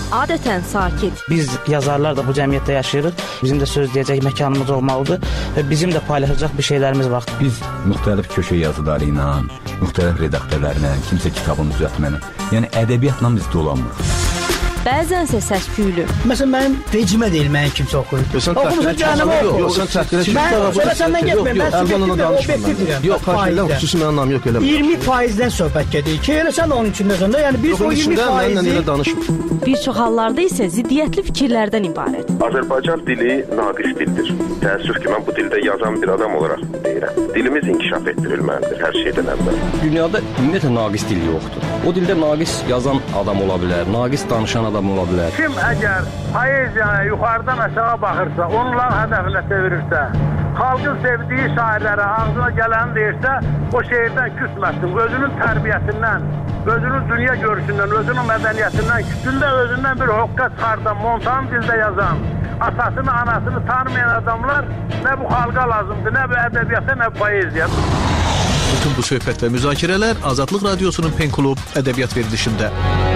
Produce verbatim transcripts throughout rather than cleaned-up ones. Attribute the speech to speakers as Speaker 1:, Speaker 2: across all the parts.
Speaker 1: adətən sakit.
Speaker 2: Biz yazarlar da bu cəmiyyətdə yaşayırıq. Bizim də söz deyəcək məkanımız olmalıdır və bizim də paylaşacaq bir şeylərimiz var.
Speaker 3: Biz müxtəlif köşə yazıları ilə, müxtəlif redaktörlərlə, kimsə kitabını düzəltməni, yəni ədəbiyyatla biz dolanmırıq.
Speaker 1: Bəzənsə səs-küylü.
Speaker 4: Məsələn, mənim vecimə deyil, mənim kimsə oxuyur.
Speaker 5: Oxumusun canımı oxu. Yox, sən təhqirə çıxın.
Speaker 4: Mən sonra səndən getməyim. Mən
Speaker 5: subjektiv və obyektiv deyirəm. Yox, xahiş edirəm, xüsusi mənim anlamı yox elə.
Speaker 4: iyirmi faizdən söhbət gedir ki, elə sən onun içindəsən də, yəni biz o iyirmi faizi...
Speaker 1: Bir çox hallarda isə ziddiyyətli fikirlərdən ibarət.
Speaker 6: Azərbaycan dili naqis dildir. Təəssüf ki, mən bu dildə yazan bir adam olaraq deyirəm. Dilimiz inkişaf etdirilməlidir hər şeydən əvvəl.
Speaker 7: Dünyada ümumiyyətlə naqis dil yoxdur. O dildə naqis yazan adam ola bilər, naqis danışan adam ola bilər.
Speaker 8: Kim əgər poeziyaya yuxarıdan aşağı baxırsa, onların hədəfinə çevirirsə, xalqın sevdiyi şairlərə ağzına gələni deyirsə, o şeirdən küsməsin. Özünün tərbiyəsindən, özünün dünya görüşündən, özünün mədəniyyətindən, kütündə özündən bir hoqqa çıxardan, montan dildə yazan, atasını, anasını tanımayan adamlar nə bu xalqa lazımdır, nə bu ədəbiyyata, nə bu poeziya.
Speaker 9: Bütün bu söhbət və müzakirələr Azadlıq Radiosunun Pen Klub ədəbiyyat verilişində.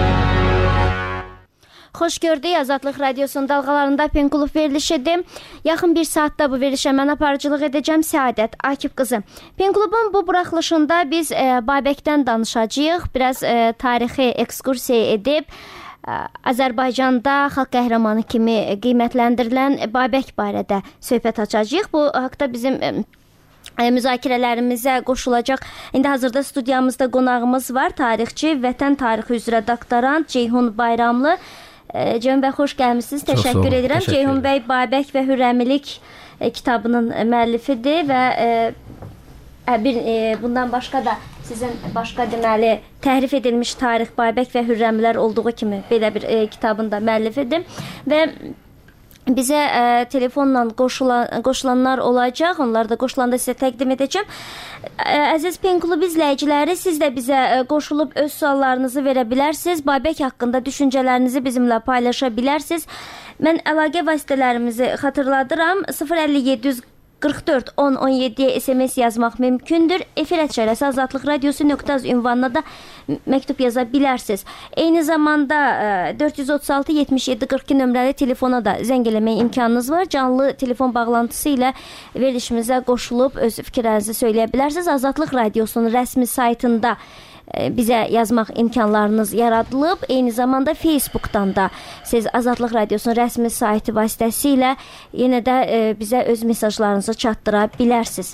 Speaker 10: Xoş gördük, Azadlıq Radiosunun dalğalarında Pen Klub verilişidir. Yaxın bir saatda bu verilişə mən aparıcılıq edəcəm, Səadət Akif qızı. Pen Klubun bu buraxılışında biz e, Babəkdən danışacağıq, biraz e, tarixi ekskursiya edib, e, Azərbaycanda xalq qəhrəmanı kimi qiymətləndirilən Babək barədə söhbət açacağıq. Bu haqda bizim... E, müzakirələrimizə qoşulacaq. İndi hazırda studiyamızda qonağımız var. Tarixçi, Vətən tarixi üzrə doktorant Ceyhun Bayramlı. E, Ceyhun bəy, xoş gəlmişsiniz. Təşəkkür olun, edirəm. Təşəkkür Ceyhun bəy Babək və Hürrəmilik e, kitabının müəllifidir və e, bir e, bundan başqa da sizin başqa deməli təhrif edilmiş tarix Babək və Hürrəmilər olduğu kimi belə bir e, kitabın da müəllifidir və bizə ə, telefonla qoşulan, qoşulanlar olacaq. Onlar da qoşulanda sizə təqdim edəcəm. Ə, əziz Pen Klub izləyiciləri, siz də bizə ə, qoşulub öz suallarınızı verə bilərsiniz. Babək haqqında düşüncələrinizi bizimlə paylaşa bilərsiniz. Mən əlaqə vasitələrimizi xatırladıram. sıfır əlli yeddi qırx dörd on on yeddiyə S M S yazmaq mümkündür. Efir ətşərəsi Azadlıq Radiosu nöqtə az ünvanına da məktub yaza bilərsiniz. Eyni zamanda dörd yüz otuz altı yetmiş yeddi qırx iki nömrəli telefona da zəng eləmək imkanınız var. Canlı telefon bağlantısı ilə verilişimizə qoşulub öz fikirlərinizi söyləyə bilərsiniz. Azadlıq Radiosunun rəsmi saytında bizə yazmaq imkanlarınız yaradılıb. Eyni zamanda Facebook'dan da siz Azadlıq Radiosunun rəsmi sayti vasitəsilə yenə də bizə öz mesajlarınızı çatdıra bilərsiniz.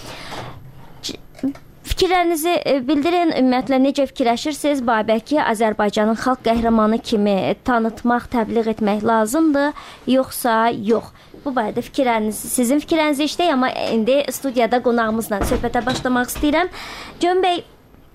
Speaker 10: Fikirlərinizi bildirin. Ümumiyyətlə necə fikirləşirsiniz? Babəki Azərbaycanın xalq qəhrəmanı kimi tanıtmaq, təbliğ etmək lazımdır, yoxsa yox? Bu barədə fikirlərinizi, sizin fikirlərinizi işləyək, amma indi studiyada qonağımızla söhbətə başlamaq istəyirəm. Ceyhun bəy,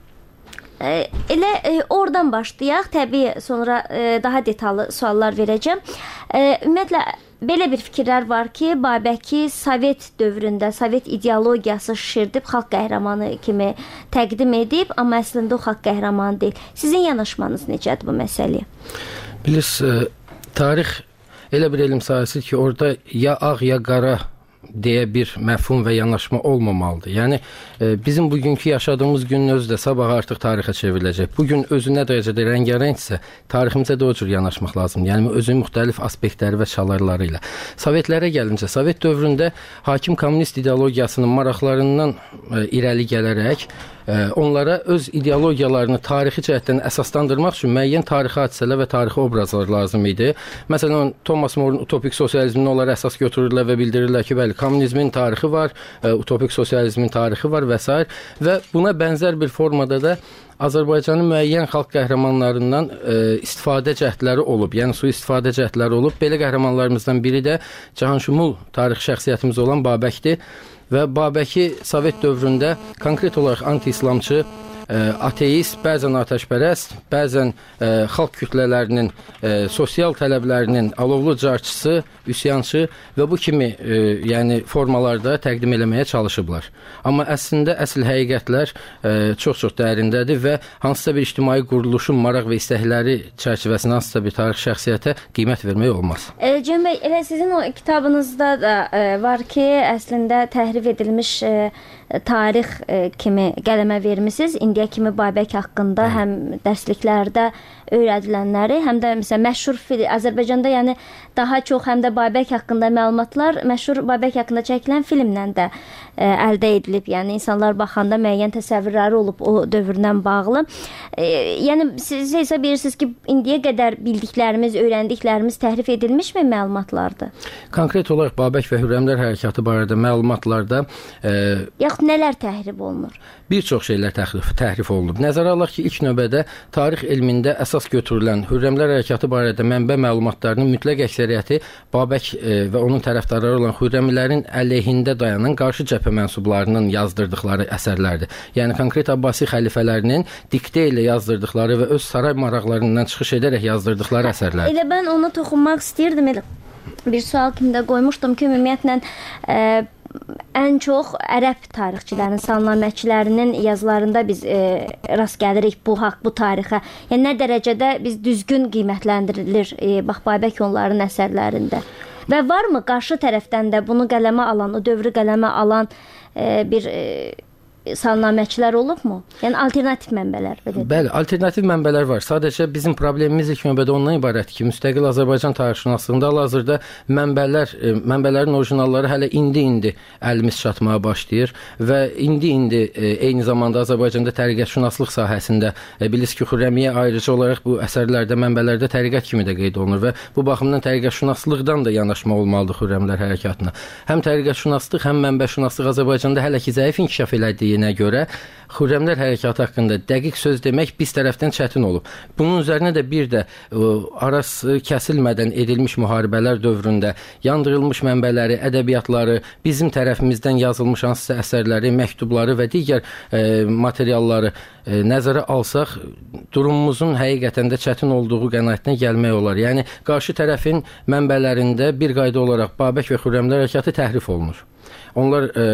Speaker 10: elə e, oradan başlayaq. Təbii sonra e, daha detallı suallar verəcəm. E, ümumiyyətlə belə bir fikirlər var ki, Babəki Sovet dövründə Sovet ideologiyası şişirdib xalq qəhrəmanı kimi təqdim edib, amma əslində o xalq qəhrəmanı deyil. Sizin yanaşmanız necədir bu məsələyə?
Speaker 11: Bilirsiniz, tarix elə bir elm sahəsidir ki, orada ya ağ ya qara deyə bir məfhum və yanaşma olmamalıdır. Yəni e, bizim bugünkü yaşadığımız günün özü də sabah artıq tarixə çevriləcək. Bugün özü nə dərəcədə rəngarəngsə, tariximizə də o cür yanaşmaq lazımdır. Yəni özünün müxtəlif aspektləri və çalarları ilə. Sovetlərə gəlincə, Sovet dövründə hakim kommunist ideologiyasının maraqlarından e, irəli gələrək onlara öz ideologiyalarını tarixi cəhətdən əsaslandırmaq üçün müəyyən tarixi hadisələr və tarixi obrazlar lazım idi. Məsələn, Thomas More'un utopik sosializmini onlara əsas götürürlər və bildirirlər ki, bəli, kommunizmin tarixi var, utopik sosializmin tarixi var və s. Və buna bənzər bir formada da Azərbaycanın müəyyən xalq qəhrəmanlarından e, istifadə cəhdləri olub, yəni sui-istifadə cəhdləri olub. Belə qəhrəmanlarımızdan biri də cahanşumul tarixi şəxsiyyətimiz olan Babəkdir. Və Babəki Sovet dövründə konkret olaraq anti-islamçı, e, ateist, bəzən atəşpərəst, bəzən e, xalq kütlələrinin e, sosial tələblərinin alovlu carçısı, üsyançı və bu kimi e, yəni formalarda təqdim eləməyə çalışıblar. Amma əslində əsl həqiqətlər e, çox-çox dərindədir və hansısa bir ictimai quruluşun maraq və istəkləri çərçivəsində hansısa bir tarix şəxsiyyətə qiymət vermək olmaz.
Speaker 10: E, Ceyhun bəy, elə sizin o kitabınızda da e, var ki, əslində təhrif edilmiş e, tarix e, kimi qələmə vermisiniz. İndiyə kimi Babək haqqında həm dərsliklərdə öyrədilənləri, həm də məsələn məşhur film Azərbaycanda, yəni daha çox həm də Babək haqqında məlumatlar məşhur Babək haqqında çəkilən filmlə də ə, əldə edilib. Yəni insanlar baxanda müəyyən təsəvvürləri olub o dövrdən bağlı. E, yəni siz hesab edirsiniz ki, indiyə qədər bildiklərimiz, öyrəndiklərimiz təhrif edilmişmi məlumatlardır?
Speaker 11: Konkret olaraq Babək və Hürrəmlər hərəkatı barədə məlumatlarda e,
Speaker 10: yaxud nələr təhrif olunur?
Speaker 11: Bir çox şeylər təhrif, təhrif olunub. Nəzərə alaq ki, ilk növbədə tarix elmində əsas götürülən Hürrəmlər hərəkatı barədə mənbə məlumatlarının mütləq əksəriyyəti Babək e, və onun tərəfdarları olan Hürrəmlərin əleyhində dayanan qarşı cəbhə mənsublarının yazdırdıqları əsərlərdir. Yəni konkret Abbasi xəlifələrinin diktə ilə yazdırdıqları və öz saray maraqlarından çıxış edərək yazdırdıqları əsərlərdir.
Speaker 10: Elə mən ona toxunmaq istəyirdim. Elə bir sual kimi də qoymuşdum ki, ümumiyyətlə e, ən çox ərəb tarixçilərinin, salnaməçilərinin yazılarında biz e, rast gəlirik bu haqq, bu tarixə. Yəni nə dərəcədə biz düzgün qiymətləndirilir e, bax Babək onların əsərlərində. Və varmı qarşı tərəfdən də bunu qələmə alan, o dövrü qələmə alan e, bir e, salnaməçilər olubmu? Yəni alternativ mənbələr belə.
Speaker 11: Bəli, alternativ mənbələr var. Sadəcə bizim problemimiz ilk növbədə ondan ibarətdir ki, müstəqil Azərbaycan tarixşünaslığında hal-hazırda mənbələr, e, mənbələrin orijinalları hələ indi-indi əlimiz çatmağa başlayır və indi-indi e, eyni zamanda Azərbaycanda təriqətşünaslıq sahəsində e, bilirsiniz ki, Xürrəmiyyə ayrıca olaraq bu əsərlərdə, mənbələrdə təriqət kimi də qeyd olunur və bu baxımdan təriqətşünaslığdan da yanaşma olmalıdır Xürrəmlər hərəkatına. Həm təriqətşünaslıq, həm mənbəşünaslıq Azərbaycanda hələ ki zəif inkişaf elədiyi görə Xürrəmlər hərəkatı haqqında dəqiq söz demək biz tərəfdən çətin olub. Bunun üzərinə də bir də ə, arası kəsilmədən edilmiş müharibələr dövründə yandırılmış mənbələri, ədəbiyyatları, bizim tərəfimizdən yazılmış hansısa əsərləri, məktubları və digər ə, materialları ə, nəzərə alsaq, durumumuzun həqiqətən də çətin olduğu qənaətinə gəlmək olar. Yəni qarşı tərəfin mənbələrində bir qayda olaraq Babək və Xürrəmlər hərəkatı təhrif olunur. Onlar ə,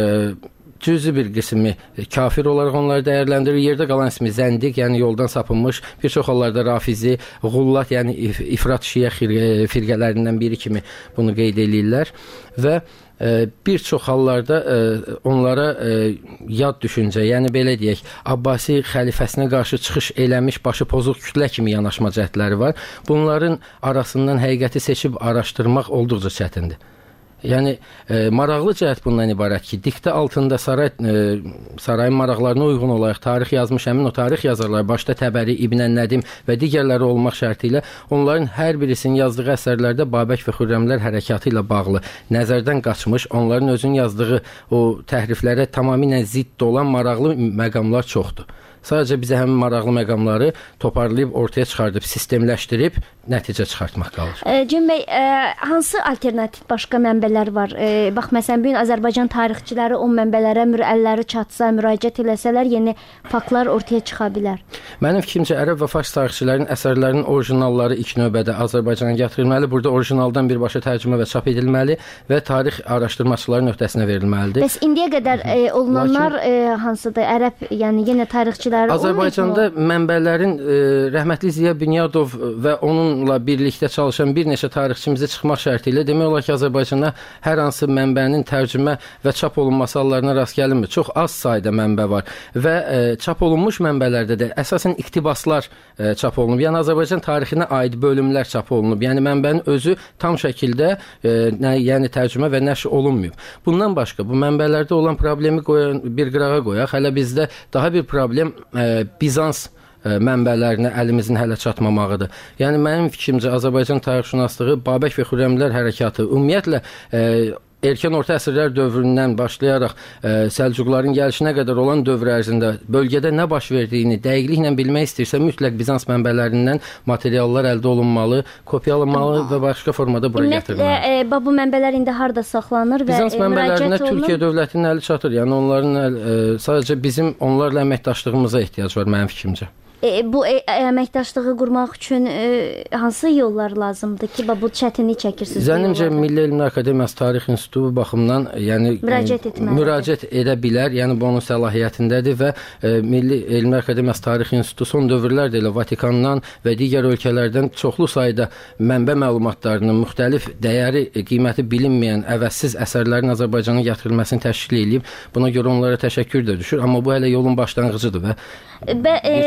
Speaker 11: cüzi bir qismi kafir olaraq onları dəyərləndirir. Yerdə qalan ismi zəndiq, yəni yoldan sapınmış, bir çox hallarda rafizi,ğullat, yəni if ifrat şiə firqələrindən biri kimi bunu qeyd edirlər və e, bir çox hallarda e, onlara e, yad düşüncə, yəni belə deyək, Abbasi xəlifəsinə qarşı çıxış eləmiş başı pozuq kütlə kimi yanaşma cəhdləri var. Bunların arasından həqiqəti seçib araşdırmaq olduqca çətindir. Yəni e, maraqlı cəhət bundan ibarət ki, diktə altında saray e, sarayın maraqlarına uyğun olaraq tarix yazmış həmin o tarix yazarları, başda Təbəri, İbn Nədim və digərləri olmaq şərti ilə onların hər birisinin yazdığı əsərlərdə Babək və Xürrəmlər hərəkatı ilə bağlı nəzərdən qaçmış, onların özünün yazdığı o təhriflərə tamamilə zidd olan maraqlı məqamlar çoxdur. Sadəcə bizə həmin maraqlı məqamları toparlayıb ortaya çıxardıb, sistemləşdirib nəticə çıxartmaq qalır.
Speaker 10: E, Cem bəy, e, hansı alternativ başqa mənbələr var? E, bax, məsələn, bu gün Azərbaycan tarixçiləri o mənbələrə əlləri çatsa, müraciət eləsələr, yeni faktlar ortaya çıxa bilər.
Speaker 11: Mənim fikrimcə, ərəb və fars tarixçilərin əsərlərinin orijinalları ilk növbədə Azərbaycana gətirilməli, burada orijinaldan birbaşa tərcümə və çap edilməli və tarix araşdırmaçıların öhdəsinə verilməlidir.
Speaker 10: Bəs indiyə qədər e, olunanlar Lakin... e, hansıdır? Ərəb, yəni yenə tarixçilər
Speaker 11: Azərbaycanda mənbələrin e, rəhmətli Ziya Bünyadov və onunla birlikdə çalışan bir neçə tarixçimizə çıxmaq şərti ilə demək olar ki, Azərbaycanda hər hansı mənbənin tərcümə və çap olunması hallarına rast gəlinmir. Çox az sayda mənbə var və e, çap olunmuş mənbələrdə də əsasən iqtibaslar e, çap olunub. Yəni Azərbaycan tarixinə aid bölümlər çap olunub. Yəni mənbənin özü tam şəkildə e, nə, yəni tərcümə və nəşr olunmayıb. Bundan başqa bu mənbələrdə olan problemi qoyan, bir qırağa qoyaq. Hələ bizdə daha bir problem e, Bizans e, mənbələrinə əlimizin hələ çatmamağıdır. Yəni mənim fikrimcə Azərbaycan tarixşünaslığı Babək və Xürrəmlər hərəkatı ümumiyyətlə e, erkən orta əsrlər dövründən başlayaraq e, Səlcuqların gəlişinə qədər olan dövr ərzində bölgədə nə baş verdiyini dəqiqliklə bilmək istəyirsə, mütləq Bizans mənbələrindən materiallar əldə olunmalı, kopyalanmalı və başqa formada bura gətirilməli.
Speaker 10: E, bu mənbələr indi harda saxlanır və
Speaker 11: Bizans
Speaker 10: e,
Speaker 11: mənbələrinə Türkiyə dövlətinin əli çatır. Yəni onların əl, e, sadəcə bizim onlarla əməkdaşlığımıza ehtiyac var mənim fikrimcə.
Speaker 10: E, bu e, əməkdaşlığı qurmaq üçün e, hansı yollar lazımdır ki, bu çətinlik çəkirsiniz?
Speaker 11: Zənnimcə Milli Elmlər Akademiyası Tarix İnstitutu baxımından yəni
Speaker 10: müraciət etməlidir.
Speaker 11: Müraciət edə bilər. Yəni bu onun səlahiyyətindədir və e, Milli Elmlər Akademiyası Tarix İnstitutu son dövrlərdə elə Vatikandan və digər ölkələrdən çoxlu sayda mənbə məlumatlarının müxtəlif dəyəri, e, qiyməti bilinməyən əvəzsiz əsərlərin Azərbaycana gətirilməsini təşkil edib. Buna görə onlara təşəkkür də düşür, amma bu hələ yolun başlanğıcıdır və
Speaker 10: Bə, e, Bizans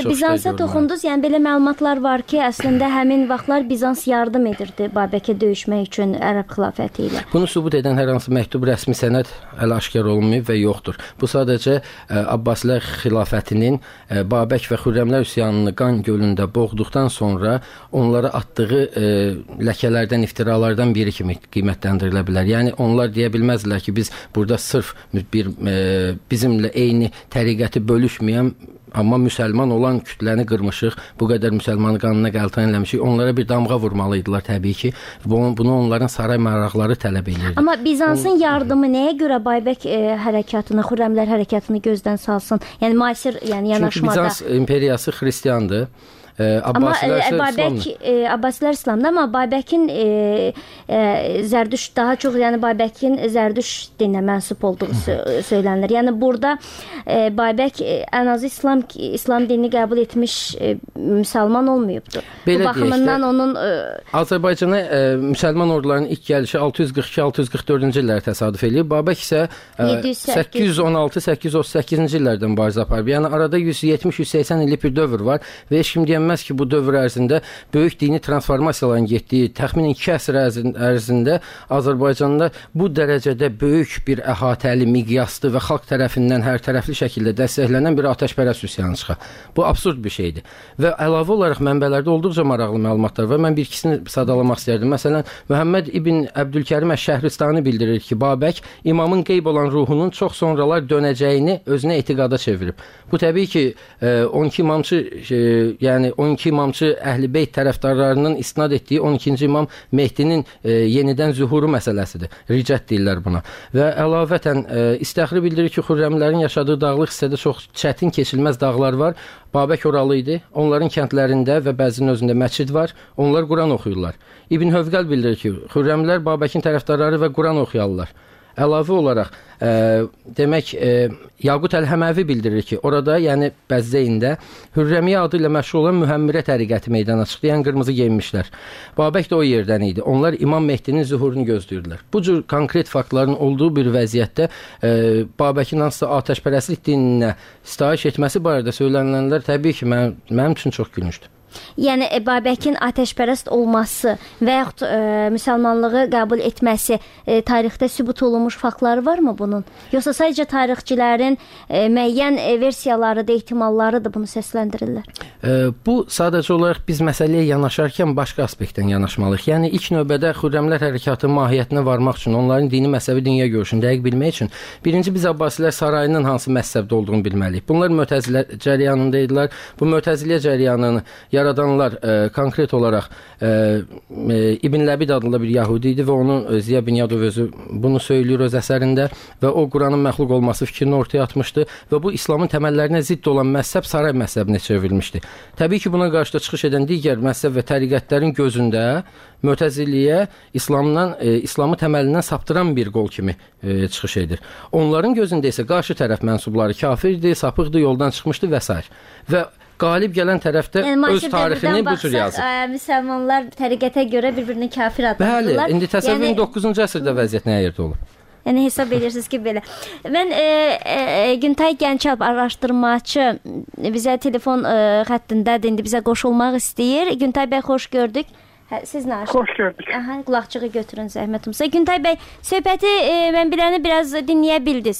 Speaker 10: Bizansa toxundunuz, yəni belə məlumatlar var ki, əslində həmin vaxtlar Bizans yardım edirdi Babəkə döyüşmək üçün Ərəb xilafəti ilə.
Speaker 11: Bunu sübut edən hər hansı məktub, rəsmi sənəd hələ aşkar olunmayıb və yoxdur. Bu sadəcə ə, Abbasilər xilafətinin ə, Babək və Xürrəmlər üsyanını qan gölündə boğduqdan sonra onlara atdığı ə, ləkələrdən, iftiralardan biri kimi qiymətləndirilə bilər. Yəni onlar deyə bilməzlər ki, biz burada sırf bir ə, bizimlə eyni təriqəti bölüşməyən amma müsəlman olan kütləni qırmışıq, bu qədər müsəlmanı qanına qəltan eləmişik. Onlara bir damğa vurmalıydılar təbii ki. Bunu, bunu onların saray maraqları tələb edirdi.
Speaker 10: Amma Bizansın yardımı nəyə görə Baybək e, hərəkatını, Xürrəmlər hərəkatını gözdən salsın? Yəni müasir, yəni yanaşmada.
Speaker 11: Çünki Bizans imperiyası xristiandır. Ee,
Speaker 10: amma e, Babək e, Abbasilər İslamda, amma Babəkin e, e, Zərdüş daha çox, yəni Babəkin Zərdüş dininə mənsub olduğu söylənilir. Yəni burada e, Babək e, ən azı İslam İslam dinini qəbul etmiş e, müsəlman olmayıbdı.
Speaker 11: Belə
Speaker 10: bu baxımından
Speaker 11: deyək,
Speaker 10: onun e,
Speaker 11: Azərbaycana e, müsəlman ordularının ilk gəlişi altı yüz qırx iki altı yüz qırx dördüncü illərə təsadüf eləyib. Babək isə e, səkkiz yüz on altı səkkiz yüz otuz səkkizinci illərdən mübarizə aparıb. Yəni arada yüz yetmiş yüz səksən illik bir dövr var və heç kim deyən Bilməz ki, bu dövr ərzində böyük dini transformasiyaların getdiyi təxminən iki əsr ərzində Azərbaycanda bu dərəcədə böyük bir əhatəli, miqyaslı və xalq tərəfindən hər tərəfli şəkildə dəstəklənən bir atəşpərəst üsyanı çıxar. Bu absurd bir şeydir. Və əlavə olaraq mənbələrdə olduqca maraqlı məlumatlar var. Mən bir ikisini sadalamaq istərdim. Məsələn, Məhəmməd ibn Əbdülkərim Əş-Şəhristani bildirir ki, Babək imamın qeyb olan ruhunun çox sonralar dönəcəyini özünə etiqada çevirib. Bu təbii ki, on iki imamçı, yəni on iki imamçı Əhl-i-Beyt tərəfdarlarının istinad etdiyi on ikinci imam Mehdinin e, yenidən zühuru məsələsidir. Ricət deyirlər buna. Və əlavətən e, İstəxri bildirir ki, Xürrəmlərin yaşadığı dağlıq hissədə çox çətin keçilməz dağlar var. Babək oralı idi. Onların kəndlərində və bəzinin özündə məscid var. Onlar Quran oxuyurlar. İbn Hövqəl bildirir ki, Xürrəmlər Babəkin tərəfdarları və Quran oxuyarlar. Əlavə olaraq, e, demək, e, Yaqut Əl-Həməvi bildirir ki, orada, yəni Bəzzəyində Hürrəmiyyə adı ilə məşhur olan Mühəmmirə təriqəti meydana çıxdı, yəni qırmızı geyinmişlər. Babək də o yerdən idi. Onlar İmam Mehdinin zühurunu gözləyirdilər. Bu cür konkret faktların olduğu bir vəziyyətdə e, Babəkin hansısa atəşpərəstlik dininə sitayiş etməsi barədə söylənənlər təbii ki, mənim, mənim üçün çox gülünçdür.
Speaker 10: Yəni Babəkin atəşpərəst olması və yaxud e, müsəlmanlığı qəbul etməsi e, tarixdə sübut olunmuş faktları varmı bunun? Yoxsa sadəcə tarixçilərin e, müəyyən e, versiyaları da, ehtimalları da bunu səsləndirirlər?
Speaker 11: E, bu sadəcə olaraq biz məsələyə yanaşarkən başqa aspektdən yanaşmalıyıq. Yəni ilk növbədə Xürrəmlər hərəkatının mahiyyətinə varmaq üçün, onların dini, məzhəbi, dünya görüşünü dəqiq bilmək üçün birinci biz Abbasilər sarayının hansı məzhəbdə olduğunu bilməliyik. Bunlar Mötəzilə cəryanında idilər. Bu Mötəzilə cəryanını yaradanlar e, konkret olaraq e, e, İbn Ləbid adında bir Yahudi idi və onu e, Ziya Bünyadov özü bunu söylüyor öz əsərində və o Quranın məxluq olması fikrini ortaya atmışdı və bu İslamın təməllərinə zidd olan məzhəb saray məzhəbinə çevrilmişdi. Təbii ki, buna qarşı da çıxış edən digər məzhəb və təriqətlərin gözündə Mötəziliyə İslamdan, e, İslamı təməlindən saptıran bir qol kimi e, çıxış edir. Onların gözündə isə qarşı tərəf mənsubları kafirdir, sapıqdır, yoldan çıxmışdı və s. Və qalib gələn tərəfdə yəni, öz tarixini bu cür yazır.
Speaker 10: Ə, müsəlmanlar təriqətə görə bir-birini kafir adlandırırlar.
Speaker 11: Bəli, indi təsəvvürün yəni, doqquzuncu əsrdə vəziyyət nə yerdə olub?
Speaker 10: Yəni hesab edirsiniz ki, belə. Mən e, e, Güntay Gəncalp araşdırmaçı bizə telefon e, xəttindədir, indi bizə qoşulmaq istəyir. Güntay bəy, xoş gördük. Hə, siz nə açdınız?
Speaker 12: Xoş gördük.
Speaker 10: Aha, qulaqçığı götürün zəhmət olmasa. Güntay bəy, söhbəti e, mən biləni biraz dinləyə bildiniz.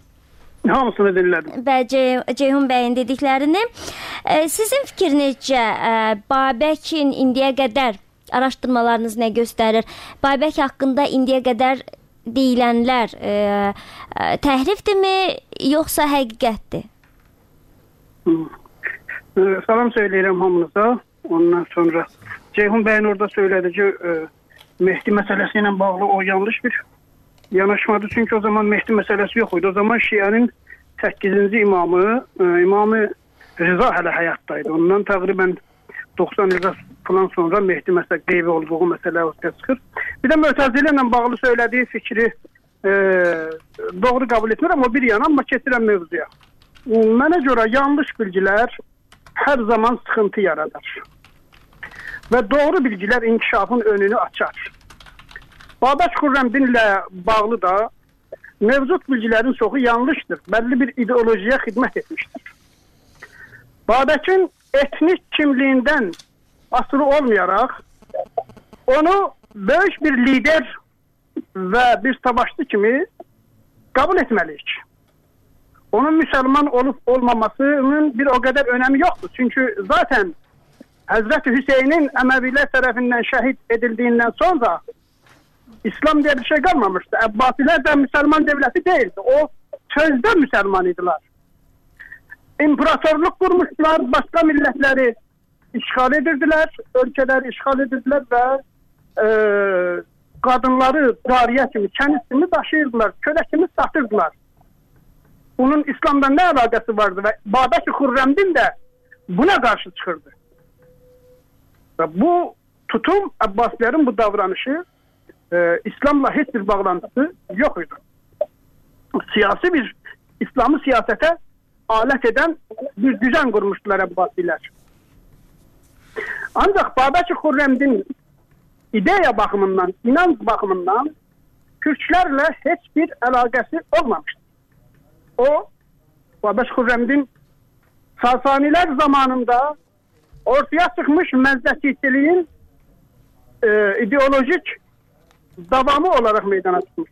Speaker 12: Hamısını dinlədim.
Speaker 10: Bəlcə Ceyhun bəyin dediklərini. E, sizin fikrinizcə e, Babəkin indiyə qədər araşdırmalarınız nə göstərir? Babək haqqında indiyə qədər deyilənlər e, e, təhrifdirmi, yoxsa həqiqətdir?
Speaker 12: E, salam söyləyirəm hamınıza. Ondan sonra Ceyhun bəyin orada söylədi ki, e, Mehdi məsələsi ilə bağlı o yanlış bir yanaşmadı. Çünki o zaman Mehdi məsələsi yox idi. O zaman Şiənin səkkizinci imamı, e, İmamı Rıza hələ həyatdaydı. Ondan təqribən doxsan il falan sonra Mehdi məsələ qeybi olduğu məsələ ortaya çıxır. Bir də Mötəzilə ilə bağlı söylədiyi fikri e, doğru qəbul etmirəm, o bir yana, amma keçirəm mövzuya. Mənə görə yanlış bilgilər hər zaman sıxıntı yaradar. Və doğru bilgilər inkişafın önünü açar. Babək Xürrəmdin ilə bağlı da mövcud bilgilərin çoxu yanlışdır. Bəlli bir ideolojiyə xidmət etmişdir. Babəkin etnik kimliyindən asılı olmayaraq onu böyük bir lider və bir savaşçı kimi kabul etməliyik. Onun Müslüman olup olmamasının bir o kadar önemi yoktur. Çünkü zaten Hazreti Hüseyin'in Emeviler tarafından şehit edildiğinden sonra İslam diye bir şey kalmamıştı. Abbasiler de Müslüman devleti değildi. O sözde Müslüman idiler. İmparatorluk kurmuşlar, başka milletleri işgal edirdiler, ülkeleri işgal edirdiler ve e, kadınları cariye kimi, kendisini taşıyırdılar, köle kimi satırdılar. Bunun İslam'dan ne alakası vardı ve Babək-i Xürrəmdin de buna karşı çıkırdı. Ve bu tutum, Abbasilerin bu davranışı e, İslam'la hiç bir bağlantısı yok idi. Siyasi bir, İslam'ı siyasete alet eden bir düzen kurmuştular Abbasiler. Ancak Babək-i Xürrəmdin ideya bakımından, inanç bakımından Türklerle hiçbir alakası olmamıştır. O, Babək-i Xürrəmdin Sasaniler zamanında ortaya çıkmış məzdəkiçiliğin e, ideolojik davamı olarak meydana çıkmış.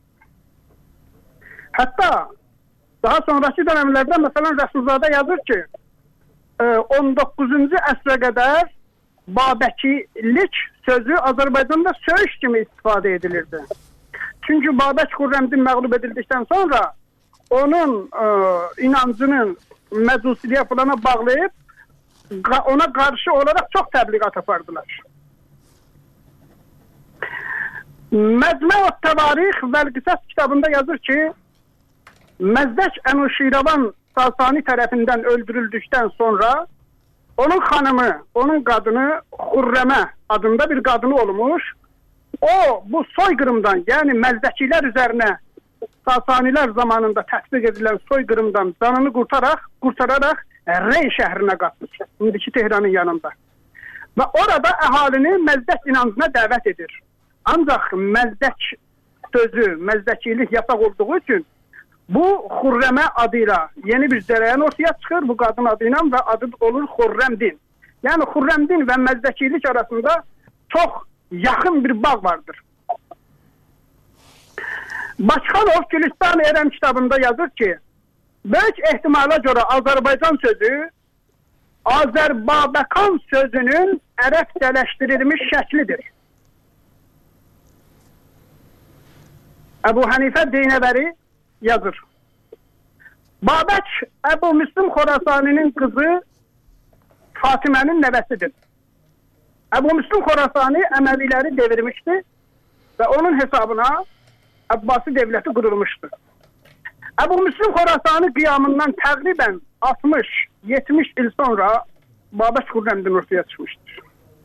Speaker 12: Hatta daha sonraki dönemlerde mesela Resulzade yazır ki e, on doqquzuncu əsrə qədər Babəkilik sözü Azərbaycanda söyüş kimi istifadə edilirdi. Çünkü Babək Xürrəmdin məğlub edildikten sonra onun e, inancının məcusiliyə falana bağlayıp ona karşı olarak çok təbliğat apardılar. Məcmə-ü Təvarix və Qisas kitabında yazır ki Məzdək Ənuşiravan Sasani tarafından öldürüldükten sonra onun hanımı, onun kadını Xürrəmə adında bir kadını olmuş. O bu soykırımdan yani Məzdəkiler üzerine Sasaniler zamanında təsdiq edilen soykırımdan canını kurtararak, kurtararak Rey şehrine katmış. Şimdiki Tehran'ın yanında. Ve orada ahalini Məzdək inancına davet edir. Ancak Məzdək sözü, Məzdəkilik yasak olduğu için bu Xürrəmə adıyla yeni bir cereyan ortaya çıkır. Bu kadın adıyla ve adı olur Xürrəmdin. Yani Xürrəmdin ve Məzdəkilik arasında çok yakın bir bağ vardır. Başkanov Gülistan Erəm kitabında yazır ki böyük ehtimala göre Azerbaycan sözü Azerbabekan sözünün Ərəbcələşdirilmiş şəklidir. Ebu Hanife Deynəbəri yazır. Babək Ebu Müslim Xorasani'nin kızı Fatime'nin nevesidir. Ebu Müslim Xorasani Emevileri devirmişti ve onun hesabına Abbasi devleti kurulmuştu. Ebu Müslim Xorasani kıyamından təqribən altmış yetmiş il sonra Babək Xürrəmdin ortaya çıkmıştır.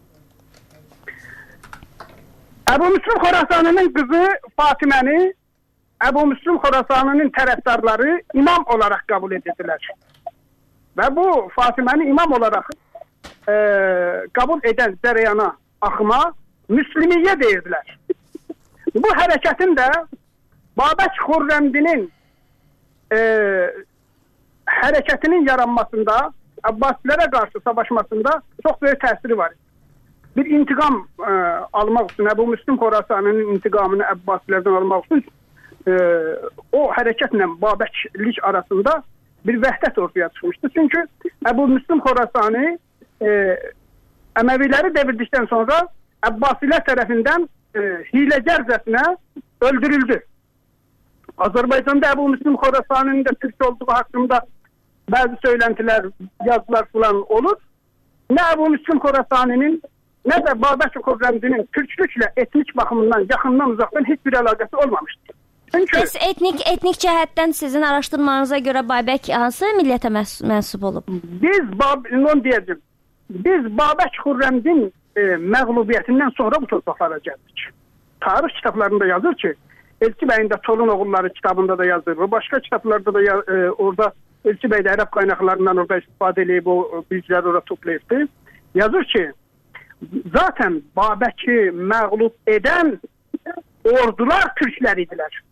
Speaker 12: Ebu Müslim Xorasani'nin kızı Fatime'ni Ebu Müslim Xorasani'nin tərəfdarları imam olarak kabul edildiler. Ve bu Fatime'ni imam olarak e, kabul eden cereyana, akıma Müslimiye deyirdiler. Bu hareketin de Babək Xürrəmdinin e, hareketinin yaranmasında, Abbasilere karşı savaşmasında çok büyük tesiri var. Bir intikam e, almak için, Ebu Müslim Xorasani'nin intikamını Abbasilerden almak için e, o hareketle Babəklik arasında bir vəhdət ortaya çıkmıştı. Çünkü Ebu Müslim Xorasani e, Emevileri devirdikten sonra Abbasiler tarafından e, hilecercesine öldürüldü. Azerbaycan'da Ebu Müslim Xorasani'nin de Türk olduğu hakkında bazı söylentiler, yazılar falan olur. Ne Ebu Müslim Xorasani'nin ne de Babək Xürrəmdinin Türklükle etnik bakımından yakından uzaktan hiçbir alakası olmamıştır. Çünkü
Speaker 10: Bəs etnik etnik cəhətdən sizin araşdırmanıza görə Babək hansı millətə məs mənsub olub?
Speaker 12: Biz onu diyeceğim. Biz Babək Xürrəmdin e, məğlubiyyətindən sonra bu torpaqlara gəldik. Tarix kitablarında yazır ki, Elçi Bey'in de Tolun Oğulları kitabında da yazır. Ve başka kitaplarda da e, orada Elçi Bey de Arap kaynaklarından orada istifade edip o bilgileri orada toplayıptı. Yazır ki zaten Babək'i məğlub eden ordular Türkler idiler.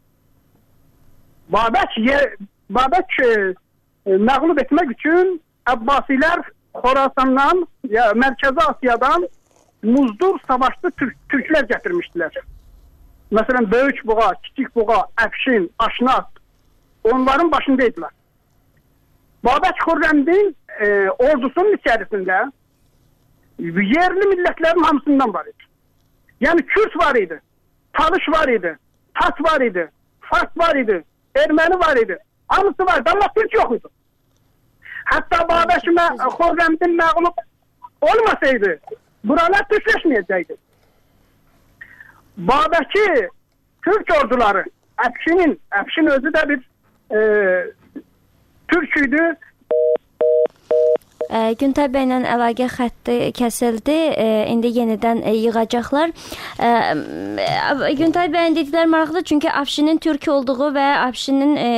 Speaker 12: Babək, Babək e, məğlub etmek için Abbasiler Xorasandan, ya Mərkəzi Asiyadan muzdur savaşlı türk, türklər gətirmişdilər. Məsələn, Böyük Buğa, Kiçik Buğa, Əfşin, Aşnaq onların başındaydılar. Babək Xürrəmdin e, ordusunun içərisində yerli millətlərin hamısından var idi. Yəni Kürt var idi, Talış var idi, Tat var idi, Fars var idi, Erməni var idi. Hamısı var idi, amma Türk yox idi. Hətta Babək Xürrəmdin məğlub olmasaydı, buralar türkləşməyəcəkdi. Babəki Türk orduları, Əfşinin, Əfşin özü də bir e, Türk idi.
Speaker 10: E, Güntay bəylə əlaqə xətti kəsildi. E, indi yenidən e, yığacaqlar. E, e, Güntay bəyin dedikləri maraqlıdır, çünki Afşinin Türk olduğu və Afşinin e,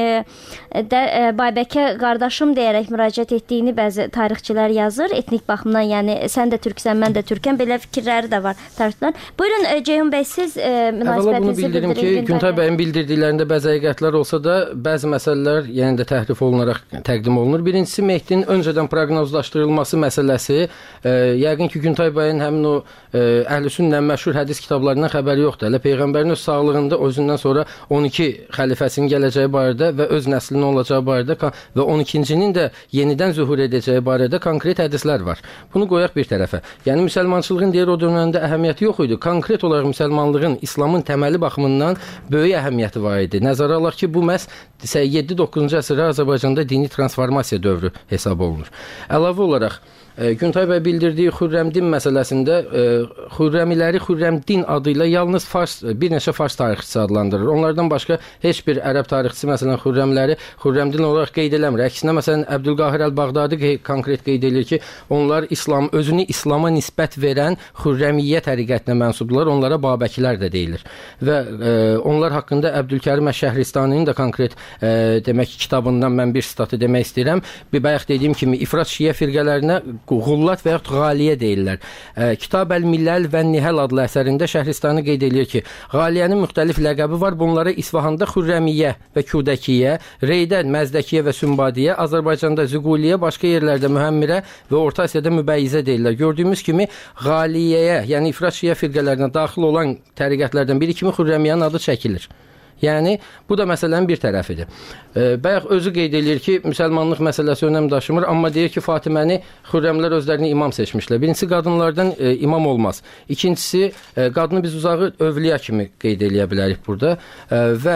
Speaker 10: də e, Babəkə qardaşım deyərək müraciət etdiyini bəzi tarixçilər yazır. Etnik baxımdan, yəni sən də türksən, mən də türkəm, belə fikirləri də var tarixçilərin. Buyurun e, Ceyhun bəy, siz e, münasibətinizi bildirin.
Speaker 11: Ki, Güntay bəyin bildirdiklərində bəzi həqiqətlər olsa da, bəzi məsələlər yenə də təhrif olunaraq təqdim olunur. Birincisi, Mehdinin öncədən proqnozlaşdırılması məsələsi, e, yəqin ki, Güntay bəyin həmin o e, Əhlüsünnə məşhur hədis kitablarından xəbəri yoxdur. Hələ Peyğəmbərin öz sağlığında özündən sonra on iki xəlifəsinin gələcəyi barədə və öz nəslinin olacağı barədə və on ikincinin də yenidən zühur edəcəyi barədə konkret hədislər var. Bunu qoyaq bir tərəfə. Yəni müsəlmançılığın deyir o dövrdə əhəmiyyəti yox idi. Konkret olaraq müsəlmanlığın, İslamın təməli baxımından böyük əhəmiyyəti var idi. Nəzərə alaq ki, bu məhz yeddi doqquzuncu əsrdə Azərbaycanda dini transformasiya dövrü hesab olunur. Əlavə olaraq e, Güntay bəy bildirdiyi Xürrəmdin məsələsində e, Xürrəmiləri Xürrəmdin adı ilə yalnız Fars, bir neçə Fars tarixçisi adlandırır. Onlardan başqa heç bir ərəb tarixçisi məsələn Xürrəmləri Xürrəmdin olaraq qeyd eləmir. Əksinə məsələn Əbdülqahir Əl-Bağdadi konkret qeyd edir ki, onlar İslam özünü İslama nisbət verən Xürrəmiyyə təriqətinə mənsubdular. Onlara Babəkilər də deyilir. Və e, onlar haqqında Əbdülkərim Əş-Şəhristaninin də konkret e, demək kitabından mən bir sitatı demək istəyirəm. Bir bayaq dediyim kimi ifrat şiə firqələrinə Qullat və yaxud Qaliyə deyirlər. E, Kitab Əl-Milləl və Nihəl adlı əsərində Şəhristani qeyd edir ki, Qaliyənin müxtəlif ləqəbi var. Bunlara İsfahanda Xürrəmiyyə və Kudəkiyyə, Reydə Məzdəkiyyə və Sümbadiyyə, Azərbaycanda Züquliyyə, başqa yerlərdə Mühəmmirə və Orta Asiyada Mübəyyizə deyirlər. Gördüyümüz kimi Qaliyəyə, yəni ifrat şiə firqələrinə daxil olan təriqətlərdən biri kimi Xürrəmiyyənin adı çəkilir. Yəni, bu da məsələnin bir tərəfidir. E, bayaq özü qeyd edir ki, müsəlmanlıq məsələsi önəm daşımır, amma deyir ki, Fatiməni Xürrəmlər özlərini imam seçmişlər. Birincisi, qadınlardan e, imam olmaz. İkincisi, e, qadını biz uzağı övliya kimi qeyd eləyə bilərik burada e, və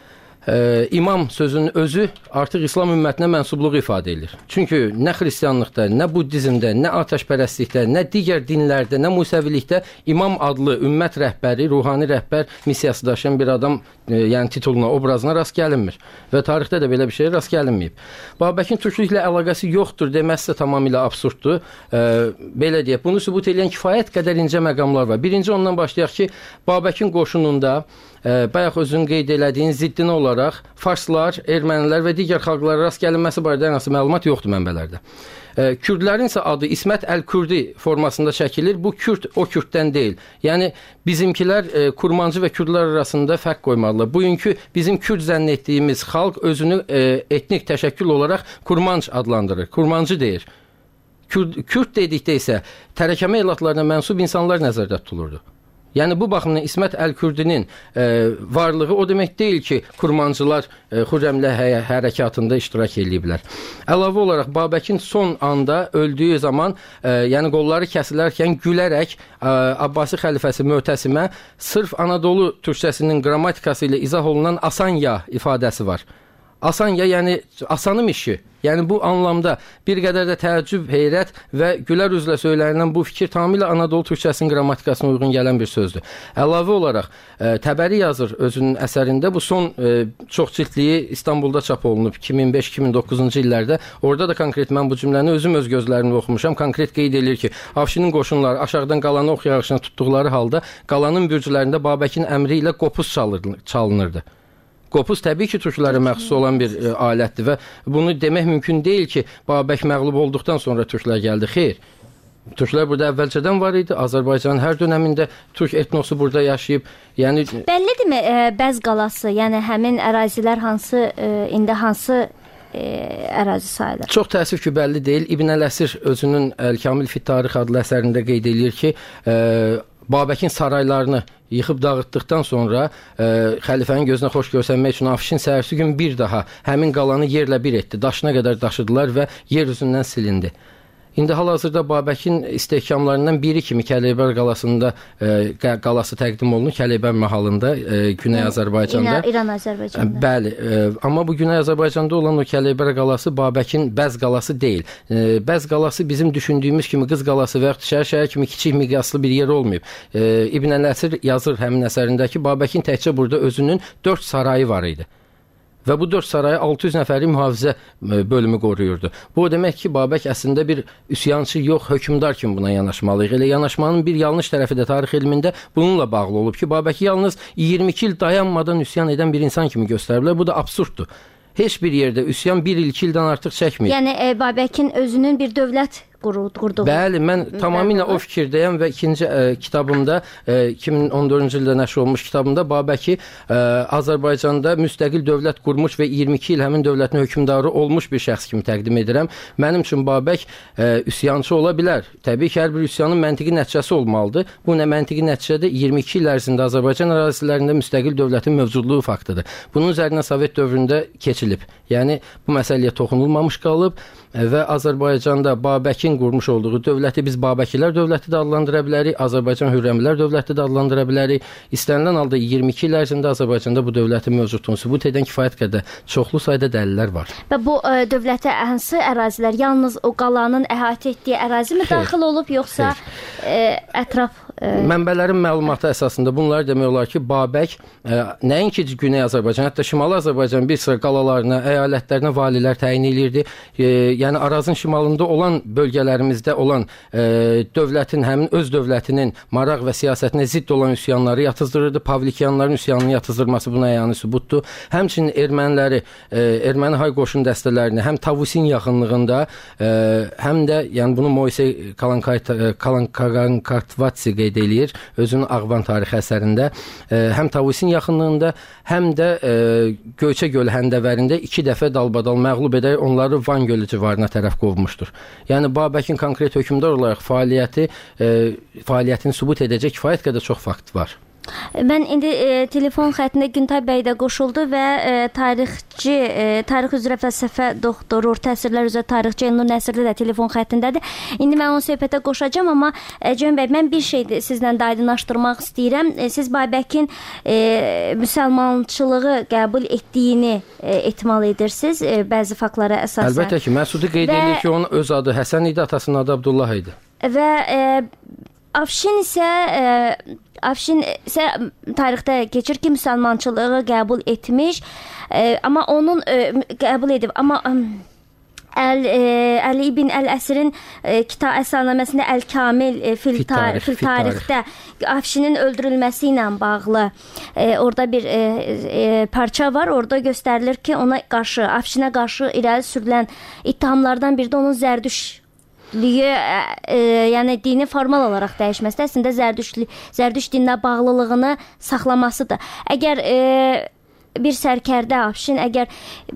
Speaker 11: Ee, imam sözünün özü artıq İslam ümmətinə mənsubluğu ifadə edir. Çünki nə xristianlıqda, nə buddizmdə, nə atəşpərəstlikdə, nə digər dinlərdə, nə musəvilikdə imam adlı ümmət rəhbəri, ruhani rəhbər missiyası daşıyan bir adam, e, yəni tituluna, obrazına rast gəlinmir. Və tarixdə də belə bir şey rast gəlinməyib. Babəkin türklüklə əlaqəsi yoxdur deməsi tamamilə absurddur. E, belə deyək, bunu sübut edən kifayət qədər incə məqamlar var. Birinci ondan başlayaq ki, Babəkin qoşununda e, bayaq özün qeyd elədiyin ziddinə olaraq farslar, ermənilər və digər xalqlara rast gəlinməsi barədə hansı məlumat yoxdur mənbələrdə. E, Kürdlərin isə adı İsmət Əl-Kürdi formasında çəkilir. Bu Kürd o Kürddən deyil. Yəni bizimkilər e, Kurmancı və Kürdlər arasında fərq qoymalılar. Bugünkü bizim Kürd zənn etdiyimiz xalq özünü e, etnik təşəkkül olaraq Kurmanc adlandırır. Kurmancı deyir. Kürd, Kürd dedikdə isə tərəkəmə elatlarına mənsub insanlar nəzərdə tutulurdu. Yəni bu baxımdan İsmət Əl-Kürdinin e, varlığı o demək deyil ki, Kurmancılar e, Xürrəmlər hə hərəkatında iştirak ediblər. Əlavə olaraq Babəkin son anda öldüyü zaman, e, yəni qolları kəsilərkən gülərək e, Abbasi xəlifəsi Mötəsimə sırf Anadolu türkçəsinin qrammatikası ilə izah olunan asanya ifadəsi var. Asanya, yəni asanım işi. Yəni bu anlamda bir qədər də təəccüb, heyrət və gülər üzlə söylənilən bu fikir tamamilə Anadolu türkçəsinin qrammatikasına uyğun gələn bir sözdür. Əlavə olaraq e, Təbəri yazır özünün əsərində, bu son e, çox cildliyi İstanbulda çap olunub iki min beş iki min doqquzuncu illərdə. Orada da konkret mən bu cümləni özüm öz gözlərimlə oxumuşam. Konkret qeyd edir ki, Afşinin qoşunları aşağıdan qalanı ox yağışına tutduqları halda qalanın bürcülərində Babəkin əmri ilə qopuz çalınırdı. Qopuz təbii ki, türklərə məxsus olan bir e, alətdir və bunu demək mümkün deyil ki, Babək məğlub olduqdan sonra türklər gəldi. Xeyr. Türklər burada əvvəlcədən var idi. Azərbaycanın hər dönəmində türk etnosu burada yaşayıb. Yəni
Speaker 10: bəllidirmi e, Bəz qalası, yəni həmin ərazilər hansı e, indi hansı e, ərazi sayılır?
Speaker 11: Çox təəssüf ki, bəlli deyil. İbn Əl-Əsir özünün Əl-Kamil fi Tarix adlı əsərində qeyd edir ki, e, Babəkin saraylarını yıxıb dağıtdıqdan sonra e, xəlifənin gözünə xoş görsənmək üçün Afşin səhərsi gün bir daha həmin qalanı yerlə bir etdi. Daşına qədər daşıdılar və yer üzündən silindi. İndi hal-hazırda Babəkin istehkamlarından biri kimi Kəleyber qalasında e, qalası təqdim olunur. Kəleyber mahalında, e, Güney Azərbaycanda.
Speaker 10: İran Azərbaycanda.
Speaker 11: Bəli, e, amma bu Güney Azərbaycanda olan o Kəleyber qalası Babəkin Bəz qalası deyil. E, Bəz qalası bizim düşündüyümüz kimi Qız qalası və ya şəhər-şəhər kimi kiçik miqyaslı bir yer olmayıb. E, İbn Əl-Əsir yazır həmin əsərində ki, Babəkin təkcə burada özünün dörd sarayı var idi. Və bu dörd sarayı altı yüz nəfəri mühafizə bölümü qoruyurdu. Bu o demək ki, Babək əslində bir üsyançı yox, hökmdar kimi buna yanaşmalıyıq. Elə yanaşmanın bir yanlış tərəfi də tarix elmində bununla bağlı olub ki, Babəki yalnız iyirmi iki il dayanmadan üsyan edən bir insan kimi göstəriblər. Bu da absurddur. Heç bir yerdə üsyan bir il, iki ildən artıq çəkməyib.
Speaker 10: Yəni e, Babəkin özünün bir dövlət qurduğu.
Speaker 11: Bəli, mən tamamilə o fikirdəyəm və ikinci e, kitabımda e, iki min on dördüncü ildə nəşr olmuş kitabımda Babəki e, Azərbaycanda müstəqil dövlət qurmuş və iyirmi iki il həmin dövlətin hökmdarı olmuş bir şəxs kimi təqdim edirəm. Mənim üçün Babək e, üsyançı ola bilər. Təbii ki, hər bir üsyanın məntiqi nəticəsi olmalıdır. Bu nə məntiqi nəticədə iyirmi iki il ərzində Azərbaycan ərazilərində müstəqil dövlətin mövcudluğu faktıdır. Bunun üzərinə Sovet dövründə keçilib. Yəni bu məsələyə toxunulmamış qalıb və Azərbaycanda Babəkin qurmuş olduğu dövləti biz Babəkilər dövləti də adlandıra bilərik, Azərbaycan Hürrəmilər dövləti də adlandıra bilərik. İstənilən halda iyirmi iki il ərzində Azərbaycanda bu dövlətin mövcudluğunu sübut edən kifayət qədər çoxlu sayda dəlillər var.
Speaker 10: Və bu ə, dövlətə hansı ərazilər, yalnız o qalanın əhatə etdiyi ərazi mi daxil olub, yoxsa ə, ətraf? Ə...
Speaker 11: Mənbələrin məlumatı əsasında bunlar demək olar ki, Babək ə, nəinki Güney Azərbaycan, hətta Şimali Azərbaycan bir sıra qalalarına, əyalətlərinə valilər təyin edirdi. E, yəni Arazın şimalında olan bölgələrimizdə olan e, dövlətin, həmin öz dövlətinin maraq və siyasətinə zidd olan üsyanları yatızdırırdı. Pavlikyanların üsyanının yatızdırması buna əyani sübutdur. Həmçinin erməniləri, e, erməni hay qoşun dəstələrini həm Tavusin yaxınlığında, e, həm də yəni bunu Moise Kalankartvatsi qeyd eləyir özünün Ağvan tarixi əsərində. E, həm Tavusin yaxınlığında, həm də e, Göyçə gölü həndəvərində iki dəfə dalbadal məğlub edərək onları Van gölü civarına tərəf qovmuşdur. Yəni Babəkin konkret hökmdar olaraq fəaliyyəti, e, fəaliyyətini sübut edəcək kifayət qədər çox fakt var.
Speaker 10: Mən indi e, telefon xəttində Güntay bəy də qoşuldu və e, tarixçi, e, tarix üzrə fəlsəfə doktoru, orta əsrlər üzrə tarixçi Elnur Nəsirli də telefon xəttindədir. İndi mən onun söhbətə qoşacağam, amma e, Cəmin bəy, mən bir şey sizlə də aydınlaşdırmaq istəyirəm. E, siz Babəkin e, müsəlmançılığı qəbul etdiyini e, ehtimal edirsiniz e, bəzi faktlara əsasən.
Speaker 11: Əlbəttə ki, Məsudi qeyd və... edir ki, onun öz adı Həsən idi, atasının adı Abdullah idi.
Speaker 10: Və e, Afşin isə e, Afşin isə tarixdə keçir ki, müsəlmançılığı qəbul etmiş, e, amma onun e, qəbul edib, amma e, Əl, e, Əli ibn Əl-Əsirin e, kitab əsərnaməsində Əl-Kamil e, fil, tarix, fil tarixdə Afşinin öldürülməsi ilə bağlı e, orada bir e, e, parça var. Orada göstərilir ki, ona qarşı, Afşinə qarşı irəli sürülən ittihamlardan biri də onun zərdüş Liyə, e, yəni dini formal olaraq dəyişməsi, əslində zərdüşlü, zərdüş dininə bağlılığını saxlamasıdır. Əgər e, bir sərkərdə Afşin əgər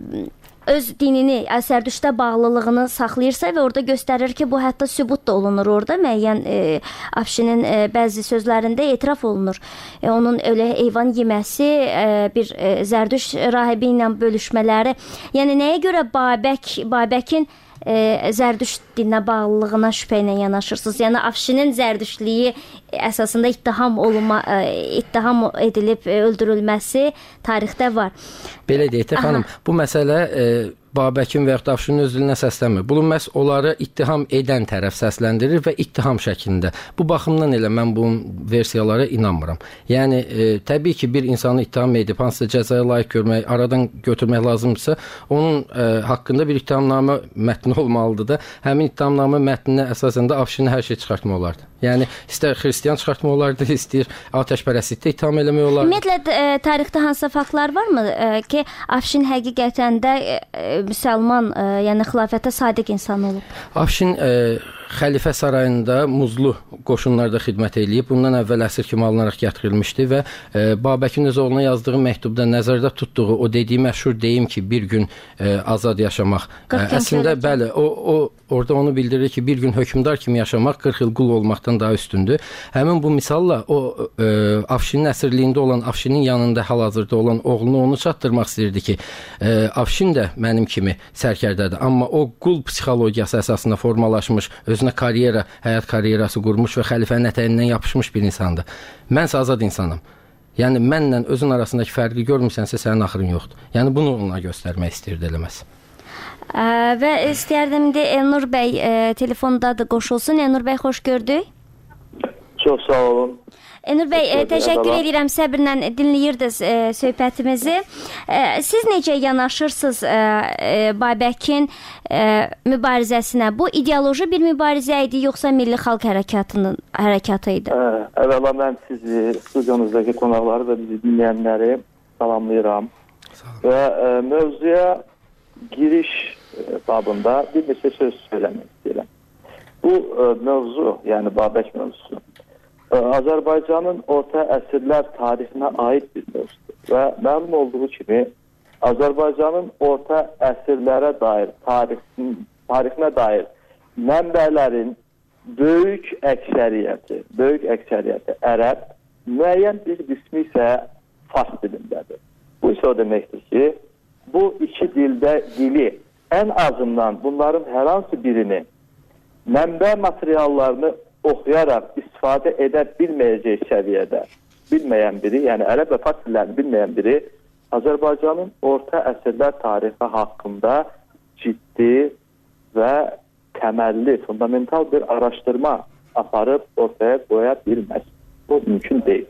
Speaker 10: öz dinini, zərdüşdə bağlılığını saxlayırsa və orada göstərir ki, bu hətta sübut da olunur orada, müəyyən e, Afşinin e, bəzi sözlərində etiraf olunur. E, onun öyle heyvan yeməsi, e, bir e, zərdüş rahibi ilə bölüşmələri. Yəni nəyə görə Babək, Babəkin E, zərdüş dininə bağlılığına şübhə ilə yanaşırsınız? Yəni Afşinin zərdüşlüyü əsasında ittiham olunma, e, ittiham edilib e, öldürülməsi tarixdə var.
Speaker 11: Belə deyək, xanım, bu məsələ e, Babəkin və yaxud da Afşinin öz dilinə səslənmir. Bunu məhz onları ittiham edən tərəf səsləndirir və ittiham şəklində. Bu baxımdan elə mən bu versiyalara inanmıram. Yəni e, təbii ki, bir insanı ittiham edib hansısa cəzaya layiq görmək, aradan götürmək lazımdırsa, onun e, haqqında bir ittihamnamə mətni olmalıdır da. Həmin ittihamnamə mətninə əsasən də Afşini hər şey çıxartmaq olardı. Yəni istər xristian çıxartmaq olardı, istəyir atəşpərəstlikdə ittiham eləmək olardı.
Speaker 10: Ümumiyyətlə e, tarixdə hansısa faktlar varmı e, ki, Afşin həqiqətən də e, müsəlman, e, yəni xilafətə sadiq insan olub?
Speaker 11: Afşin e, Xəlifə sarayında Muzlu qoşunlarda xidmət eləyib. Bundan əvvəl əsir kimi alınaraq gətirilmişdi və e, Babəkin öz oğluna yazdığı məktubda nəzərdə tutduğu o dediyi məşhur deyim ki, bir gün e, azad yaşamaq. E, əslində bəli, o, o orada onu bildirir ki, bir gün hökmdar kimi yaşamaq qırx il qul olmaqdan daha üstündür. Həmin bu misalla o e, Afşinin əsirliyində olan, Afşinin yanında hal-hazırda olan oğlunu onu çatdırmaq istəyirdi ki, e, Afşin də mənim kimi sərkərdədir. Amma o qul psixologiyası əsasında formalaşmış, özünə karyera, həyat karyerası qurmuş və xəlifənin ətəyindən yapışmış bir insandır. Mənsə azad insanım. Yəni mənlə özün arasındakı fərqi görmürsənsə sənin axırın yoxdur. Yəni bunu ona göstərmək istəyirdi eləməz.
Speaker 10: Ə, və istəyərdim də Elnur bəy ə, telefondadır, qoşulsun. Elnur bəy, xoş gördük.
Speaker 13: Çox sağ olun.
Speaker 10: Elnur bəy, ə, təşəkkür edirəm, səbirlə dinləyirdiniz ə, söhbətimizi. Ə, siz necə yanaşırsınız ə, ə, Babəkin ə, mübarizəsinə? Bu ideoloji bir mübarizə idi, yoxsa Milli Xalq Hərəkatının hərəkatı idi?
Speaker 13: Ə, əvvəla mən sizi, studiyonuzdakı qonaqları və bizi dinləyənləri salamlayıram. Və ə, mövzuya giriş babında bir neçə söz söyləmək istəyirəm. Bu ə, mövzu, yəni Babək mövzusu, Azərbaycanın orta əsrlər tarixinə aid bir mövzudur və məlum olduğu kimi Azərbaycanın orta əsrlərə dair tarixin, tarixinə dair mənbələrin böyük əksəriyyəti, böyük əksəriyyəti ərəb, müəyyən bir qismi isə fars dilindədir. Bu isə o deməkdir ki, bu iki dildə dili ən azından bunların hər hansı birini mənbə materiallarını oxuyaraq istifadə edə bilməyəcək səviyyədə bilməyən biri, yəni ərəb və fars dillərini bilməyən biri Azərbaycanın orta əsrlər tarixi haqqında ciddi və təməlli, fundamental bir araşdırma aparıb ortaya qoya bilməz. Bu mümkün deyil.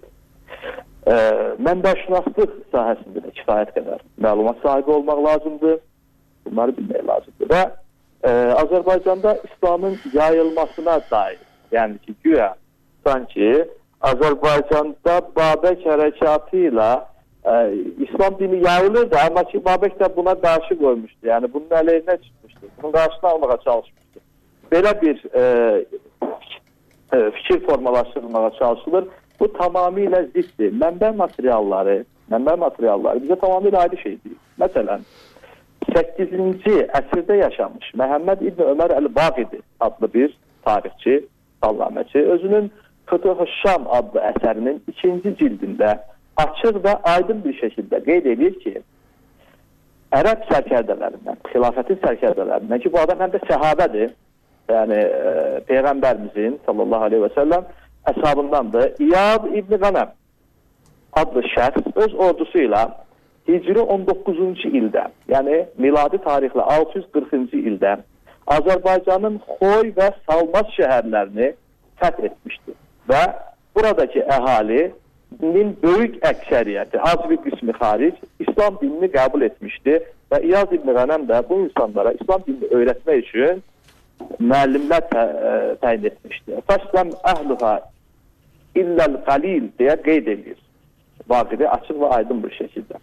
Speaker 13: E, mənbəşünaslıq sahəsində də kifayət qədər məlumat sahibi olmaq lazımdır. Bunları bilmək lazımdır. Və e, Azərbaycanda İslamın yayılmasına dair, yəni ki, güya sanki Azərbaycanda Babək hərəkatı ilə e, İslam dini yayılır da, amma ki, Babək də buna qarşı qoymuşdu. Yəni, bunun əleyhinə çıxmışdı. Bunun qarşısını almağa çalışmışdı. Belə bir e, e, fikir formalaşdırılmağa çalışılır. Bu tamamilə ziddir. Mənbə materialları, mənbə materialları bizə tamamilə ayrı şeydir. Məsələn, səkkizinci əsrdə yaşamış Məhəmməd İbn Ömər Əl-Bağidi adlı bir tarixçi, sallaməçi, özünün Fütuh-u Şam adlı əsərinin ikinci cildində açıq və aydın bir şəkildə qeyd edir ki, ərəb sərkərdələrindən, xilafətin sərkərdələrindən ki, bu adam həm də səhabədir, yəni e, Peyğəmbərimizin sallallahu aleyhi və səlləm əshabındandır. İyad İbn Qənəm adlı şəxs öz ordusu ilə Hicri on doqquzuncu ildə, yəni miladi tarixlə altı yüz qırxıncı ildə Azərbaycanın Xoy və Salmas şəhərlərini fəth etmişdir. Və buradakı əhalinin böyük əksəriyyəti, az bir qismi xaric, İslam dinini qəbul etmişdir və İyaz İbn Qənəm də bu insanlara İslam dinini öyrətmək üçün müəllimlər tə, ə, təyin etmişdir. Fəsləm əhluha illəl qalil deyə qeyd edir. Vaqidi açıq və aydın bir şəkildə.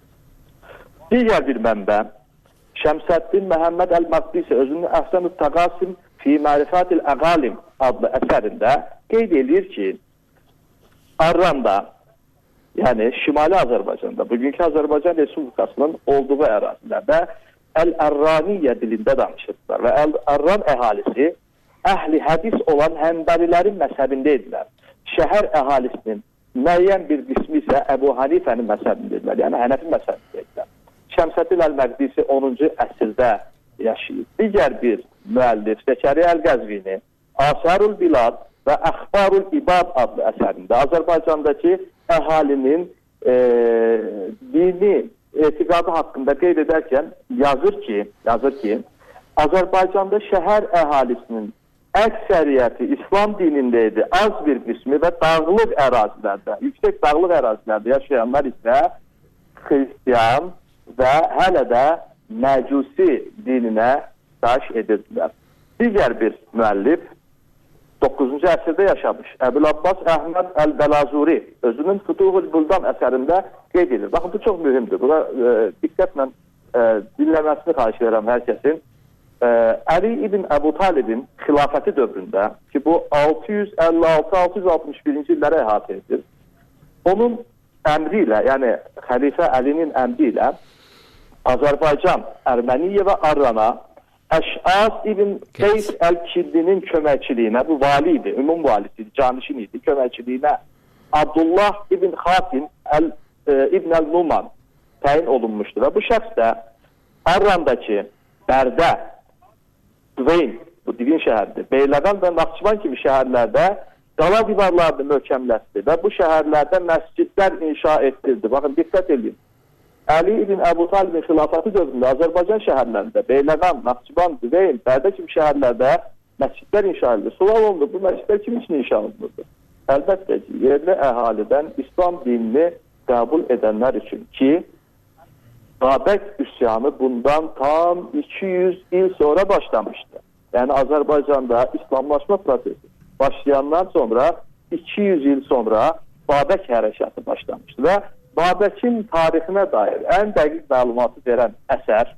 Speaker 13: Digər bir mənbə, Şəmsəddin Məhəmməd Əl-Maqdisi özünün Əhsən-ü Təqasim fi Mərifətil Əqalim adlı əsərində qeyd edir ki, Arranda, yəni Şimali Azərbaycanda, bugünkü Azərbaycan Respublikasının olduğu ərazilərdə Əl-Ərraniyyə dilində danışırlar və Əl-Ərran əhalisi əhli hədis olan Həmbəlilərin məzhəbində edilər. Şəhər əhalisinin müəyyən bir qismi isə Əbu Hanifənin məzhəbində edilər, yəni Hənəfi məzhəbində edilər. Şəmsəddin Əl-Məqdisi onuncu əsrdə yaşayıb. Digər bir müəllif Zəkəriyə Əl-Qəzvini Asarul Bilad və Əxbarul İbad adlı əsərində Azərbaycandakı əhalinin e, dini etiqadı haqqında qeyd edərkən yazır ki, yazır ki, Azərbaycanda şəhər əhalisinin əksəriyyəti İslam dinində idi, az bir qismi və dağlıq ərazilərdə, yüksək dağlıq ərazilərdə yaşayanlar isə xristiyan və hələ də məcusi dininə daş edirdilər. Digər bir müəllif doqquzuncu əsrdə yaşamış Əbul Abbas Əhməd Əl-Bəlazuri özünün Fütuhul Buldan əsərində qeyd edir. Baxın, bu çox mühümdür. Buna e, diqqətlə e, dinləməsini xahiş edirəm hər kəsin. Əli ibn Əbu Talibin xilafəti dövründə ki, bu altı yüz əlli altı altı yüz altmış birinci illərə əhatə edir. Onun əmri ilə, yəni xəlifə Əlinin əmri ilə Azərbaycan, Erməniyə və Arrana Əş'as ibn Qeys Əl-Kiddinin köməkçiliyinə, bu vali idi, ümum valisi idi, canişin idi, köməkçiliyinə Abdullah ibn Xatim Əl, e, ibn Əl-Numan təyin olunmuşdu və bu şəxs də Arrandakı Bərdə, Düveyn, bu divin şəhərdir, Beyləqan və Naxçıvan kimi şəhərlərdə qala divarlarını möhkəmləşdi və bu şəhərlərdə məscidlər inşa etdirdi. Baxın, diqqət edin. Əli ibn Əbu Talibin xilafəti dövründə Azərbaycan şəhərlərində, Beyləqan, Naxçıvan, Düveyn, Bərdə kimi şəhərlərdə məscidlər inşa edildi. Sual olundu, bu məscidlər kim üçün inşa olunurdu? Əlbəttə ki, yerli əhalidən İslam dinini qəbul edənlər üçün ki, Babək üsyanı bundan tam iki yüz il sonra başlamışdı. Yəni Azərbaycanda İslamlaşma prosesi başlayandan sonra iki yüz il sonra Babək hərəkatı başlamışdı və Babəkin tarixinə dair ən dəqiq məlumatı verən əsər,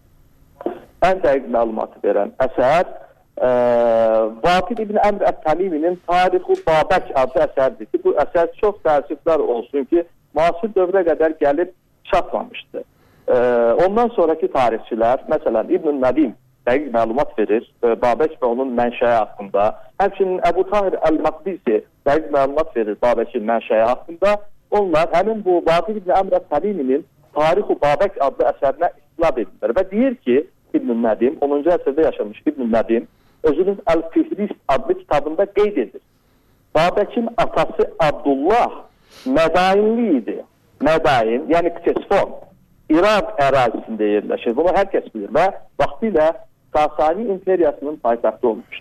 Speaker 13: ən dəqiq məlumatı verən əsər e, Vaqid ibn Əmr Ət-Təmiminin Tarixu Babək adlı əsərdir ki, bu əsər çox təəssüflər olsun ki, müasir dövrə qədər gəlib çatmamışdı. E, ondan sonraki tarixçilər, məsələn İbn Nədim dəqiq məlumat verir e, Babək və onun mənşəyi haqqında. Həmçinin Əbu Tahir Əl-Maqdisi dəqiq məlumat verir Babəkin mənşəyi haqqında. Onlar həmin bu Vaqid ibn Əmr Ət-Təmiminin Tarixu Babək adlı əsərinə istinad edirlər və deyir ki, İbn Nədim, onuncu əsrdə yaşamış İbn Nədim özünün Əl-Fihrist adlı kitabında qeyd edir. Babəkin atası Abdullah Mədainli idi. Mədain, yəni Ktesfon, İraq ərazisində yerləşir. Bunu hər kəs bilir və vaxtilə Sasani imperiyasının paytaxtı olmuşdur.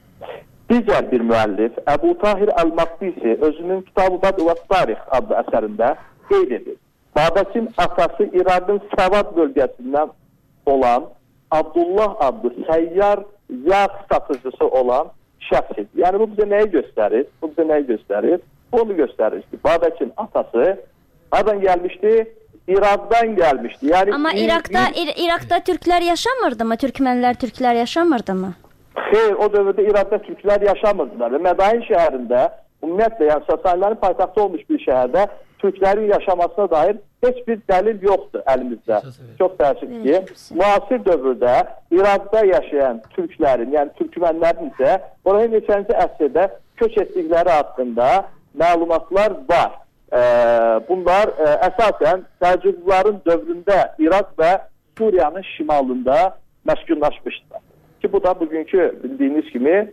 Speaker 13: Digər bir müəllif Əbu Tahir Əl-Maqdisi özünün Kitab-ı Bədü və Tarix adlı əsərində qeyd edir. Babəkin atası İraqın Səvad bölgəsindən olan Abdullah adlı səyyar yağ satıcısı olan şəxs idi. Yəni bu bizə nəyi göstərir? Bu bizə nəyi göstərir? Bunu göstərir ki, Babəkin atası hardan gəlmişdi? İraqdan gəlmişdi. Yəni
Speaker 10: Amma İraqda İr İraqda türklər yaşamırdı mı? Türkmənlər, türklər yaşamırdı mı?
Speaker 13: Xeyr, o dövrdə İraqda türklər yaşamırdılar və Mədain şəhərində, ümumiyyətlə, yəni Sasanilərin paytaxtı olmuş bir şəhərdə türklərin yaşamasına dair heç bir dəlil yoxdur əlimizdə. Çox təəssüf ki, müasir dövrdə İraqda yaşayan türklərin, yəni türkmənlərin isə oraya neçənci əsrdə köç etdikləri haqqında məlumatlar var. Ee, bunlar e, əsasən Səlcuqluların dövründə İraq və Suriyanın şimalında məskunlaşmışdılar. Ki bu da bugünkü bildiyiniz kimi e,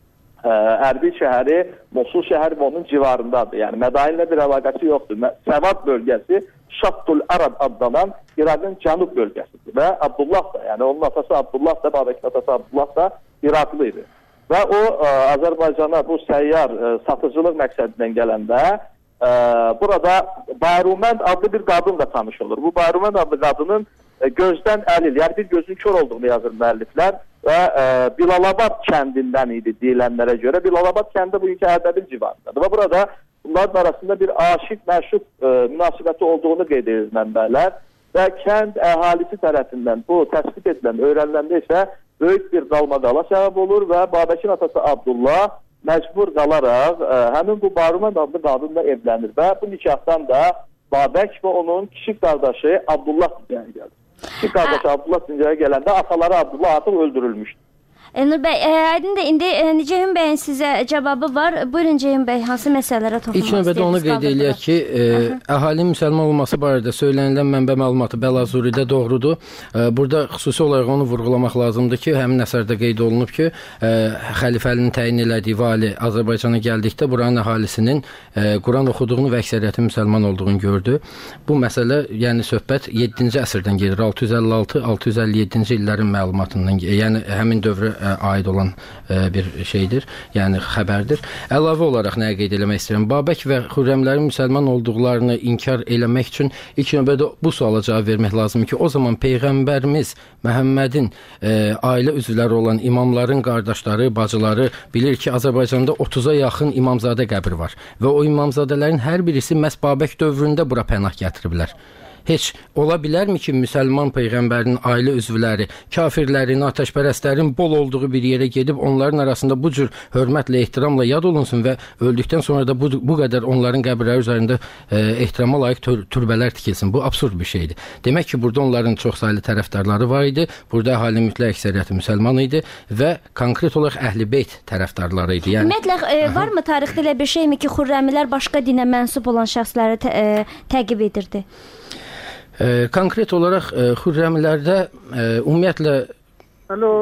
Speaker 13: Ərbil şəhəri, Mosul şəhəri və onun civarındadır. Yəni Mədainlə bir əlaqəsi yoxdur. Səvad bölgəsi Şattul Arab adlanan İraqın cənub bölgəsidir. Və Abdullah da, yəni onun atası Abdullah da, Babəkin atası Abdullah da İraqlı idi. Və o e, Azərbaycana bu səyyar e, satıcılıq məqsədindən gələndə Ee, burada Bayrumənd adlı bir qadınla tanış olur. Bu Bayrumənd adlı qadının e, gözdən əlil, yəni bir gözün kör olduğunu yazır müəlliflər və e, Bilalabad kəndindən idi deyilənlərə görə. Bilalabad kəndi bugünkü Ərdəbil civarındadır və burada bunların arasında bir aşiq, məşuq e, münasibəti olduğunu qeyd edir mənbələr və kənd əhalisi tərəfindən bu təsbit edilən, öyrəniləndə isə böyük bir qalmaqala səbəb olur və Babəkin atası Abdullah məcbur qalaraq ə, həmin bu Bayrumənd adlı qadınla evlənir və bu nikahdan da Babək və onun kiçik qardaşı Abdullah dünyaya gəlir. Kiçik qardaşı Abdullah dünyaya gələndə ataları Abdullah artıq öldürülmüşdür.
Speaker 10: Elnur bəy, aydın da indi e, Ceyhun bəyin sizə cavabı var. Buyurun Ceyhun bəy, hansı məsələlərə toxunmaq istəyirsiniz?
Speaker 11: İlk növbədə onu qeyd eləyək ki, e, əhalinin müsəlman olması barədə söylənilən mənbə məlumatı Bəlazuridə doğrudur. E, burada xüsusi olaraq onu vurğulamaq lazımdır ki, həmin əsərdə qeyd olunub ki, e, xəlifəlinin təyin elədiyi vali Azərbaycana gəldikdə buranın əhalisinin e, Quran oxuduğunu və əksəriyyətin müsəlman olduğunu gördü. Bu məsələ, yəni söhbət yeddinci əsrdən gedir. altı yüz əlli altı altı yüz əlli yeddinci illərin məlumatından, yəni həmin dövrə aid olan e, bir şeydir, yəni xəbərdir. Əlavə olaraq nəyə qeyd eləmək istəyirəm? Babək və Xürrəmlərin müsəlman olduqlarını inkar eləmək üçün ilk növbədə bu suala cavab vermək lazımdır ki, o zaman Peyğəmbərimiz Məhəmmədin e, ailə üzvləri olan imamların qardaşları, bacıları bilir ki, Azərbaycanda otuza yaxın imamzadə qəbri var və o imamzadələrin hər birisi məhz Babək dövründə bura pənah gətiriblər. Heç ola bilərmi ki, müsəlman peyğəmbərinin ailə üzvləri, kafirlərin, atəşpərəstlərin bol olduğu bir yerə gedib onların arasında bu cür hörmətlə, ehtiramla yad olunsun və öldükdən sonra da bu, bu qədər onların qəbirləri üzərində e, ehtirama layiq tür türbələr tikilsin. Bu absurd bir şeydir. Demək ki, burada onların çox saylı tərəfdarları var idi. Burada əhalinin mütləq əksəriyyəti müsəlman idi və konkret olaraq Əhl-i-Beyt tərəfdarları idi. Yəni
Speaker 10: ümumiyyətlə e, varmı tarixdə elə bir şeymi ki, Xürrəmilər başqa dinə mənsub olan şəxsləri tə, e, təqib edirdi?
Speaker 11: E, konkret olaraq e, Xürrəmilərdə e, ümumiyyətlə
Speaker 12: Alo.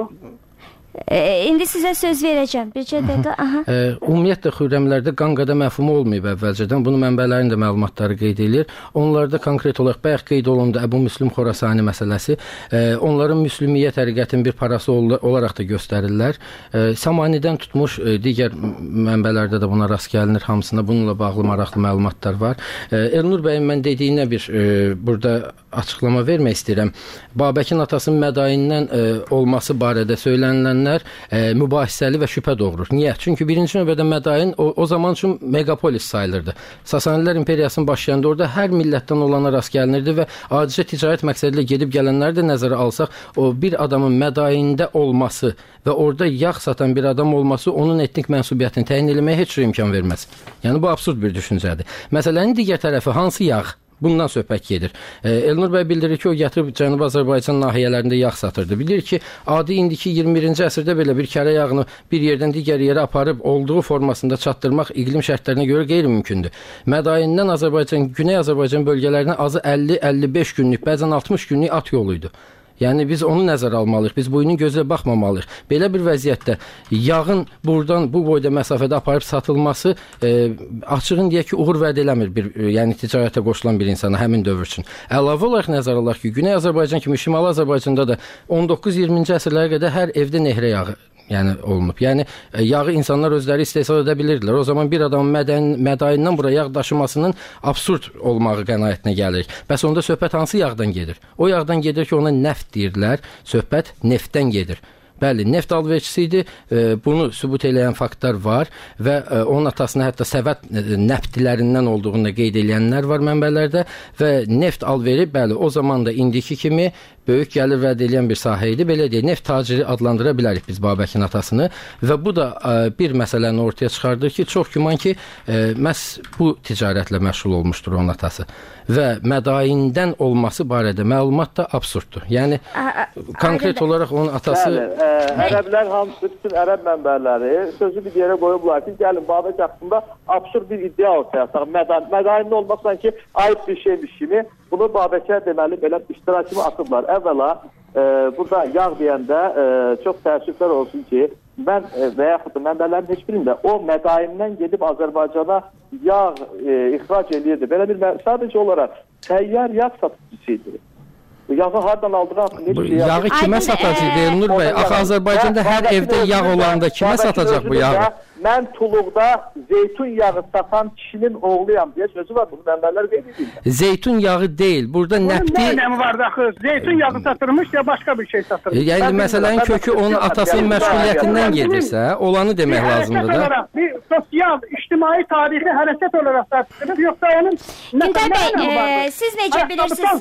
Speaker 10: E, indi sizə söz verəcəm. Bircə dəqiqə. Aha.
Speaker 11: E, ümumiyyətlə Xürrəmlərdə qanqada məfhumu olmayıb əvvəlcədən. Bunu mənbələrin də məlumatları qeyd edir. Onlarda konkret olaraq bayaq qeyd olundu Əbu Müslüm Xorasani məsələsi. E, onların müslümiyyə təriqətinin bir parası ol olaraq da göstərirlər. E, Samanidən tutmuş e, digər mənbələrdə də buna rast gəlinir. Hamısında bununla bağlı maraqlı məlumatlar var. E, Elnur bəyin mən dediyinə bir e, burada açıqlama vermək istəyirəm. Babəkin atasının mədaindən e, olması barədə söylənilənlər e, mübahisəli və şübhə doğurur. Niyə? Çünki birinci növbədə Mədain o, o zaman üçün megapolis sayılırdı. Sasanilər imperiyasının başlayanda orada hər millətdən olana rast gəlinirdi və adicə ticarət məqsədilə gedib gələnləri də nəzərə alsaq, o bir adamın Mədaində olması və orada yağ satan bir adam olması onun etnik mənsubiyyətini təyin etməyə heç bir imkan verməz. Yəni bu absurd bir düşüncədir. Məsələnin digər tərəfi hansı yağ? Bundan söhbət gedir. E, Elnur bəy bildirir ki, o gətirib Cənubi Azərbaycan nahiyələrində yağ satırdı. Bilir ki, adi indiki iyirmi birinci əsrdə belə bir kərə yağını bir yerdən digər yerə aparıb olduğu formasında çatdırmaq iqlim şərtlərinə görə qeyri-mümkündür. Mədaindən Azərbaycan, Güney Azərbaycan bölgələrinə azı əlli əlli beş günlük, bəzən altmış günlük at yoluydu. Yəni biz onu nəzərə almalıyıq. Biz boyunun gözlə baxmamalıyıq. Belə bir vəziyyətdə yağın buradan bu boyda məsafədə aparıb satılması e, açığın deyək ki, uğur vəd eləmir bir, e, yəni ticarətə qoşulan bir insana həmin dövr üçün. Əlavə olaraq nəzərə alaq ki, Güney Azərbaycan kimi Şimali Azərbaycanda da on doqquz iyirminci əsrlərə qədər hər evdə nehrə yağı yəni olunub. Yəni yağı insanlar özləri istehsal edə bilirdilər. O zaman bir adamın mədən, mədaindən bura yağ daşımasının absurd olmağı qənaətinə gəlir. Bəs onda söhbət hansı yağdan gedir? O yağdan gedir ki, ona neft deyirlər. Söhbət neftdən gedir. Bəli, neft alverçisi idi. E, bunu sübut eləyən faktlar var və e, onun atasına hətta Səvət e, nəftlərindən olduğunu qeyd edənlər var mənbələrdə və neft alveri bəli o zaman da indiki kimi böyük gəlir vəd edən bir sahə idi. Belə deyək, neft taciri adlandıra bilərik biz Babəkin atasını və bu da e, bir məsələni ortaya çıxardır ki, çox güman ki, e, məhz bu ticarətlə məşğul olmuşdur onun atası və mədaindən olması barədə məlumat da absurddur. Yəni konkret olaraq onun atası
Speaker 13: Bəli, ə, ərəblər hamısı, bütün ərəb mənbələri sözü bir yerə qoyublar ki, gəlin Babək haqqında absurd bir iddia ortaya ataq. Mədain, mədainin olmaq sanki ayıb bir şeymiş kimi bunu Babəkə deməli belə iştirak kimi atıblar. Əvvəla e, burada yağ deyəndə e, çox təəssüflər olsun ki, mən e, və yaxud da mənbələrin heç birində o mədaindən gedib Azərbaycana yağ e, ixrac edirdi. Belə bir sadəcə olaraq təyyar yağ satıcısıydı. Yağı hardan aldığı haqqında heç şey
Speaker 11: yağı kimə satacaq Elnur bəy? Axı Azərbaycanda hər evdə yağ olanda kimə satacaq bu yağı?
Speaker 13: Mən Tuluqda zeytun yağı satan kişinin oğluyam deyə sözü var. Bunu mənbələr qeyd edirlər.
Speaker 11: Zeytun yağı deyil. Burada nəfti...
Speaker 12: Bunun nə önəmi var axı? Zeytun yağı satırmış ya başqa bir şey satırmış.
Speaker 11: Yəni məsələnin kökü onun atasının məşğuliyyətindən gedirsə, olanı demək lazımdır da.
Speaker 12: Bir sosial, ictimai, tarixi hərəkət olaraq satılır, yoxsa onun...
Speaker 10: Güntay bəy, siz necə bilirsiniz?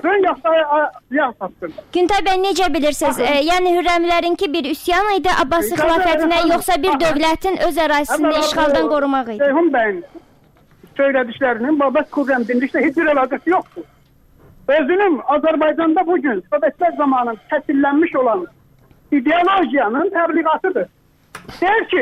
Speaker 10: Güntay bəy, necə bilirsiniz? Yəni Hürrəmlərinki bir üsyan idi, Abbasi xilafətinə, yoxsa bir dövlətin öz ərazisini işğaldan qorumaq idi?
Speaker 12: Ceyhun bəyin söylədiklərinin Babək Xürrəm dinliklə heç bir əlaqəsi yoxdur. Özünün Azərbaycanda bugün Sovetlər zamanı təsillənmiş olan ideolojiyanın təbliğatıdır. Deyir ki,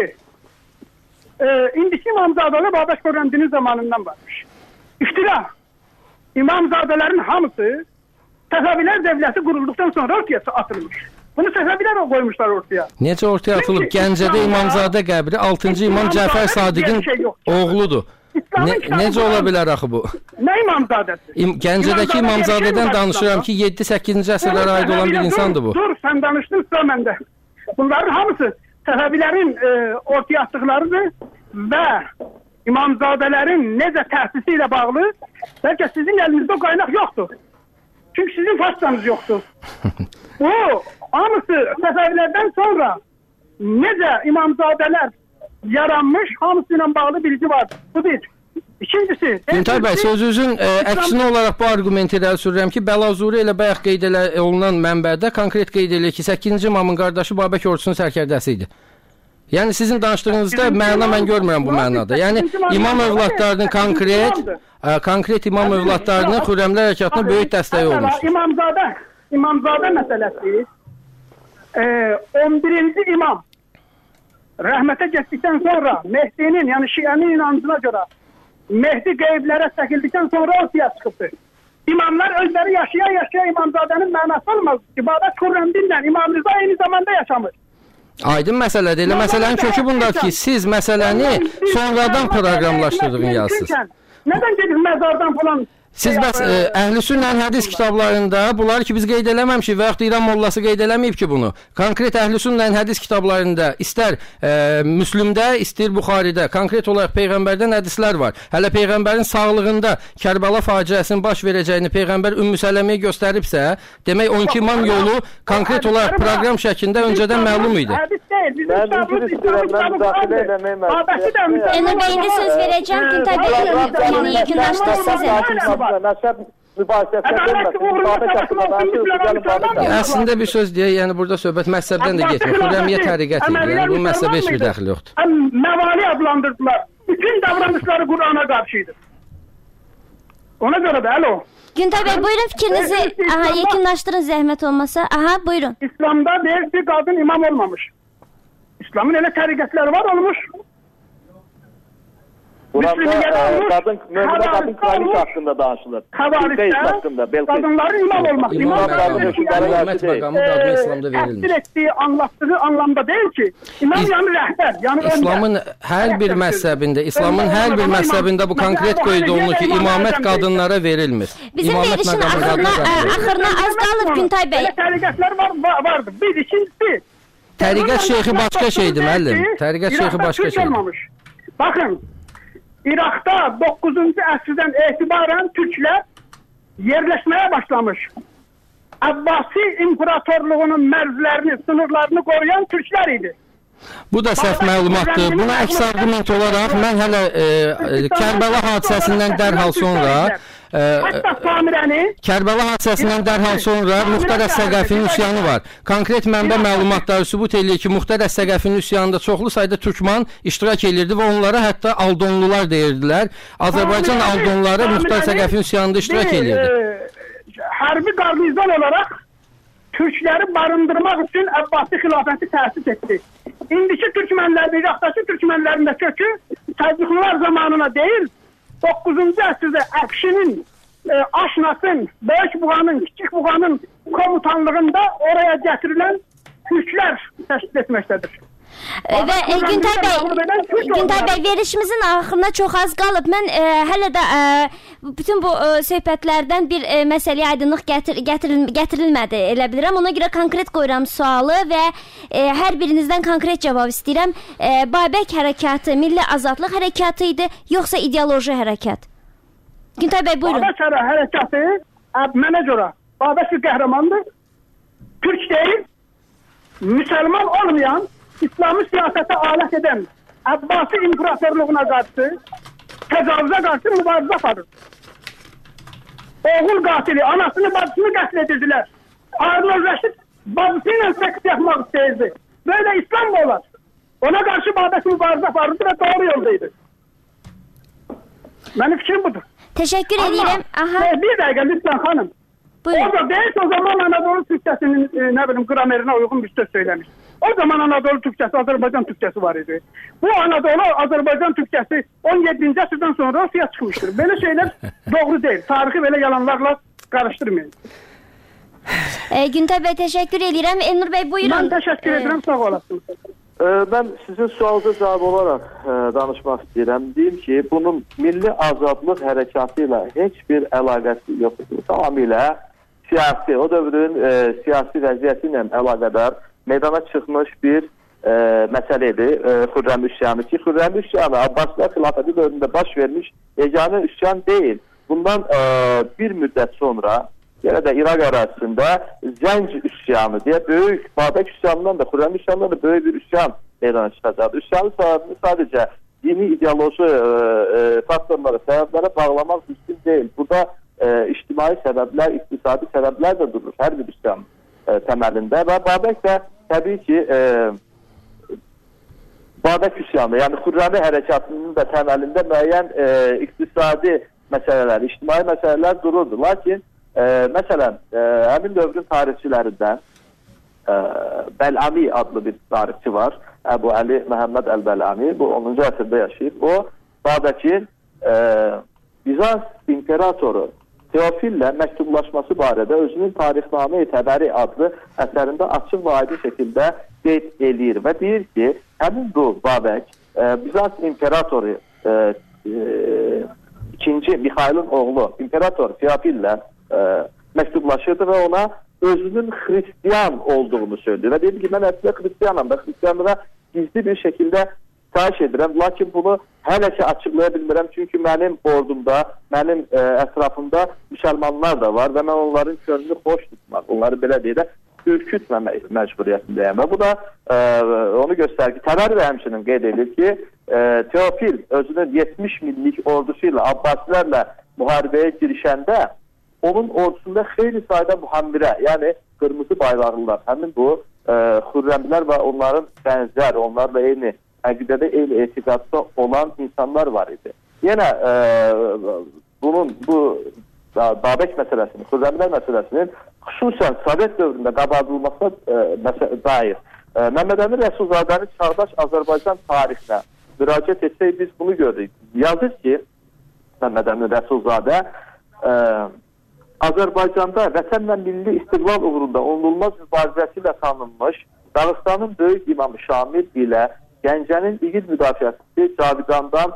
Speaker 12: e, indiki İmamzadalı Babək Xürrəm dini zamanından varmış. İftira. İmamzadələrin hamısı Səfəvilər dövləti qurulduqdan sonra ortaya atılmış. Bunu Səfəvilər qoymuşlar ortaya.
Speaker 11: Necə ortaya atılıb? Gəncədə İmamzadə qəbri altıncı İmam Cəfər Sadiqin oğludur. Ne, necə ola bilər axı bu?
Speaker 12: Nə İmamzadəsi?
Speaker 11: İm, Gəncədəki İmamzadədən danışıram ki, yeddi səkkizinci əsrlərə aid olan bir insandır bu.
Speaker 12: Dur, sən danışdın, sıra məndə. Bunların hamısı Səfəvilərin e, ortaya atdıqlarıdır və İmamzadələrin necə təsisi ilə bağlı, bəlkə sizin əlinizdə qaynaq yoxdur. Çünki sizin façanız yoxdur. Bu, hamısı Səfəvilərdən sonra necə İmamzadələr yaranmış, hamısı ilə bağlı bilgi var. Bu bir. İkincisi,
Speaker 11: Güntay bəy, sözünüzün ə, əksinə olaraq bu argumenti irəli sürürəm ki, Bəlazuri ilə bayaq qeyd olunan mənbədə konkret qeyd edir ki, səkkizinci imamın qardaşı Babək ordusunun sərkərdəsi idi. Yəni sizin danışdığınızda məna mən görmürəm bu mənada. Yəni imam övladlarının konkret ə, konkret imam övladlarının Xürrəmlər hərəkatına böyük dəstəyi olmuş.
Speaker 12: İmamzadə, İmamzadə məsələsi e, on birinci imam rəhmətə getdikdən sonra Mehdinin, yəni Şiənin inancına görə Mehdi qeyblərə çəkildikdən sonra ortaya çıxıbdır. İmamlar özləri yaşaya-yaşaya İmamzadənin mənası olmaz ki, Babək Xürrəmdinlə İmam Rıza eyni zamanda yaşamır.
Speaker 11: Aydın məsələdir. Elə məsələnin kökü bundadır ki, siz məsələni sonradan proqramlaşdırdığını yazsınız.
Speaker 12: Nədən gedib məzardan falan?
Speaker 11: Siz bəs ə, Əhl-i Sünnənin hədis kitablarında bunları ki biz qeyd eləməmişik və yaxud da İran mollası qeyd eləməyib ki bunu. Konkret Əhl-i Sünnənin hədis kitablarında istər ə, Müslümdə, istər Buxaridə konkret olaraq Peyğəmbərdən hədislər var. Hələ Peyğəmbərin sağlığında Kərbəla faciəsinin baş verəcəyini Peyğəmbər Ümmü Sələməyə göstəribsə, demək on iki imam yolu konkret olaraq proqram şəklində öncədən məlum idi.
Speaker 12: Hədis deyil, bizim kitabımız İslamın kitabı.
Speaker 10: Enur bəy, indi söz verəcəm, Güntay bəy, yeni yekunlaşdır sizə.
Speaker 13: Məzhəb mübahisəsinə gəlməsin.
Speaker 11: Əslində bir söz deyək, yəni burada söhbət məzhəbdən də getmir. Xürrəmiyyə təriqət edir. Yəni bu məzhəbə heç bir dəxli yoxdur.
Speaker 12: Məvali adlandırdılar. Bütün davranışları Qur'ana qarşıydı. Ona görə də, alo.
Speaker 10: Güntay bəy, buyurun fikrinizi aha, yekunlaşdırın zəhmət olmasa. Aha, buyurun.
Speaker 12: İslamda deyil bir qadın imam olmamış. İslamın elə təriqətləri var olmuş.
Speaker 13: Burada e, kadın, mövzuda kadın kraliçe hakkında danışılır.
Speaker 12: Havariste kadınların imam olmak.
Speaker 11: İmam hükümdarı makamı da İslam'da verilmiş.
Speaker 12: Təsdir ettiği, anlattığı anlamda değil ki. İmam İs yani rəhbər. Yani
Speaker 11: İslamın her bir mezhebinde, İslamın her bir mezhebinde bu konkret qeyd olunur ki, imamət qadınlara verilmir.
Speaker 10: Bizim verilişin axırına, axırına az qalıb Güntay bəy.
Speaker 12: Təriqətlər var, vardır. Bir, ikincisi.
Speaker 11: Təriqət şeyxi başqa şeydir, müəllim. Təriqət şeyxi başqa şeydir.
Speaker 12: Bakın. İrak'ta dokuzuncu əsrdən etibarən Türklər yerləşməyə başlamış. Abbasi İmparatorluğunun mərzlərini, sınırlarını qoruyan Türklər idi.
Speaker 11: Bu da səhv məlumatdır. Buna əks arqument olaraq mən hələ e, Kərbəla hadisəsindən dərhal sonra e, Kərbəla hadisəsindən dərhal sonra Muxtar Əs-Səqəfinin üsyanı var. Konkret mənbə məlumatları sübut edir ki, Muxtar Əs-Səqəfinin üsyanında çoxlu sayda türkman iştirak edirdi və onlara hətta Aldonlular deyirdilər. Azərbaycan Aldonları Muxtar Əs-Səqəfinin üsyanında iştirak edirdi.
Speaker 12: Hərbi qarnizon olaraq Türkləri barındırmaq üçün Əbbasi xilafəti təsis etdi. İndiki Türkmenlərin, İraqdakı Türkmenlərin də kökü Səlcuqlular zamanına deyil, doqquzuncu əsrdə Əfşinin, e, Aşnasın, Böyük Buğanın, Kiçik Buğanın komutanlığında oraya gətirilən Türklər təşkil etməkdədir.
Speaker 10: Və e, Güntay bəy, Güntay bəy, verişimizin axırına çox az qalıb. Mən e, hələ də e, bütün bu e, söhbətlərdən bir e, məsələyə aydınlıq gətir, gətiril, gətirilmədi, elə bilirəm. Ona görə konkret qoyuram sualı və e, hər birinizdən konkret cavab istəyirəm. E, Babək hərəkatı milli azadlıq hərəkatı idi, yoxsa ideoloji hərəkat? Güntay bəy, buyurun.
Speaker 12: Babək hərəkatı mənə görə Babək bir qəhrəmandır. Türk deyil, müsəlman olmayan, İslami siyasete alet eden Abbasi İmparatorluğuna karşı, tecavüze karşı mübarize aparır. Oğul katili, anasını bacısını katledildiler. Harun Reşit bacısıyla seks yapmak isteyirdi. Böyle İslam mı olar? Ona karşı Babək mübarize aparırdı ve doğru yoldaydı. Benim fikrim budur.
Speaker 10: Teşekkür ederim.
Speaker 12: Aha. Bir dakika lütfen hanım.
Speaker 10: Buyurun.
Speaker 12: O da değil, o zaman Anadolu Türkçesinin e, ne bileyim gramerine uygun bir söz söylemiş. O zaman Anadolu Türkçesi, Azerbaycan Türkçesi var idi. Bu Anadolu, Azerbaycan Türkçesi on yedinci əsrdən sonra ortaya çıxmıştır. Böyle şeyler doğru değil. Tarihi böyle yalanlarla karıştırmayın.
Speaker 10: E, Güntay bəy, teşekkür ederim. Enur bəy, buyurun.
Speaker 12: Ben teşekkür e, ederim, sağ olasınız.
Speaker 13: E, ben sizin sualınıza cavab olaraq e, danışmaq istəyirəm. Deyim ki, bunun milli azadlıq hərəkatı ilə heç bir əlaqəsi yoxdur. Tamamilə siyasi, o dövrün e, siyasi vəziyyəti ilə əlaqədar meydana çıxmış bir e, məsələdir, e, Xürrəm üsyanı ki, Xürrəm üsyanı Abbasilər xilafəti dövründə baş vermiş yeganə üsyan deyil. Bundan e, bir müddət sonra yenə də İraq ərazisində Zənc üsyanı deyə böyük, Babək üsyanından da, Xürrəm üsyanından da böyük bir üsyan meydana çıxacaq. Üsyanın səbəbini sadəcə dini ideoloji e, e, faktorlara, səbəblərə bağlamaq mümkün deyil. Burada e, ictimai səbəblər, iqtisadi səbəblər də durur hər bir üsyan e, təməlində və Babək də təbii ki e, Babək üsyanı, yəni Xürrəmi hərəkatının da təməlində müəyyən e, iqtisadi məsələlər, ictimai məsələlər dururdu. Lakin e, məsələn, e, həmin dövrün tarixçilərindən e, Bəlami adlı bir tarixçi var. Əbu Əli Məhəmməd Əl-Bəlami, bu onuncu əsrdə yaşayıb. O, Babəkin e, Bizans imperatoru Teofillə məktublaşması barədə özünün Tarixnamə-i Təbəri adlı əsərində açıq və aydın şəkildə qeyd eləyir və deyir ki, həmin bu Babək e, Bizans imperatoru e, e, ikinci Mixailin oğlu imperator Teofillə e, məktublaşırdı və ona özünün Hristiyan olduğunu söylüyor. Və deyir ki, mən əslində Hristiyanam da Hristiyanlığa gizli bir şəkildə sitayiş edirəm. Lakin bunu hələ ki açıqlaya bilmirəm. Çünki mənim ordumda, mənim e, ətrafımda müsəlmanlar da var və mən onların könlünü xoş tutmaq, onları belə deyə də ürkütməmək məcburiyyətindəyəm. Və bu da e, onu göstərir ki, Təbəri də həmçinin qeyd edir ki, e, Teofil özünün yetmiş minlik ordusu ilə Abbasilərlə müharibəyə girişəndə onun ordusunda xeyli sayda muhammirə, yəni qırmızı bayraqlılar, həmin bu e, Xürrəmlər və onların bənzər, onlarla eyni əqidədə, eyni etiqadda olan insanlar var idi. Yenə e, bunun, bu Babək məsələsinin, Xürrəmlər məsələsinin xüsusən Sovet dövründə qabardılmasına e, dair e, Məmməd Əmin Rəsulzadənin çağdaş Azərbaycan tarixinə müraciət etsək biz bunu görürük. Yazır ki, Məmməd Əmin Rəsulzadə e, Azərbaycanda vətən və milli istiqlal uğrunda onulmaz mübarizəsi ilə tanınmış Dağıstanın böyük imamı Şamil ilə Gəncənin igid müdafiəçisi Cavidandan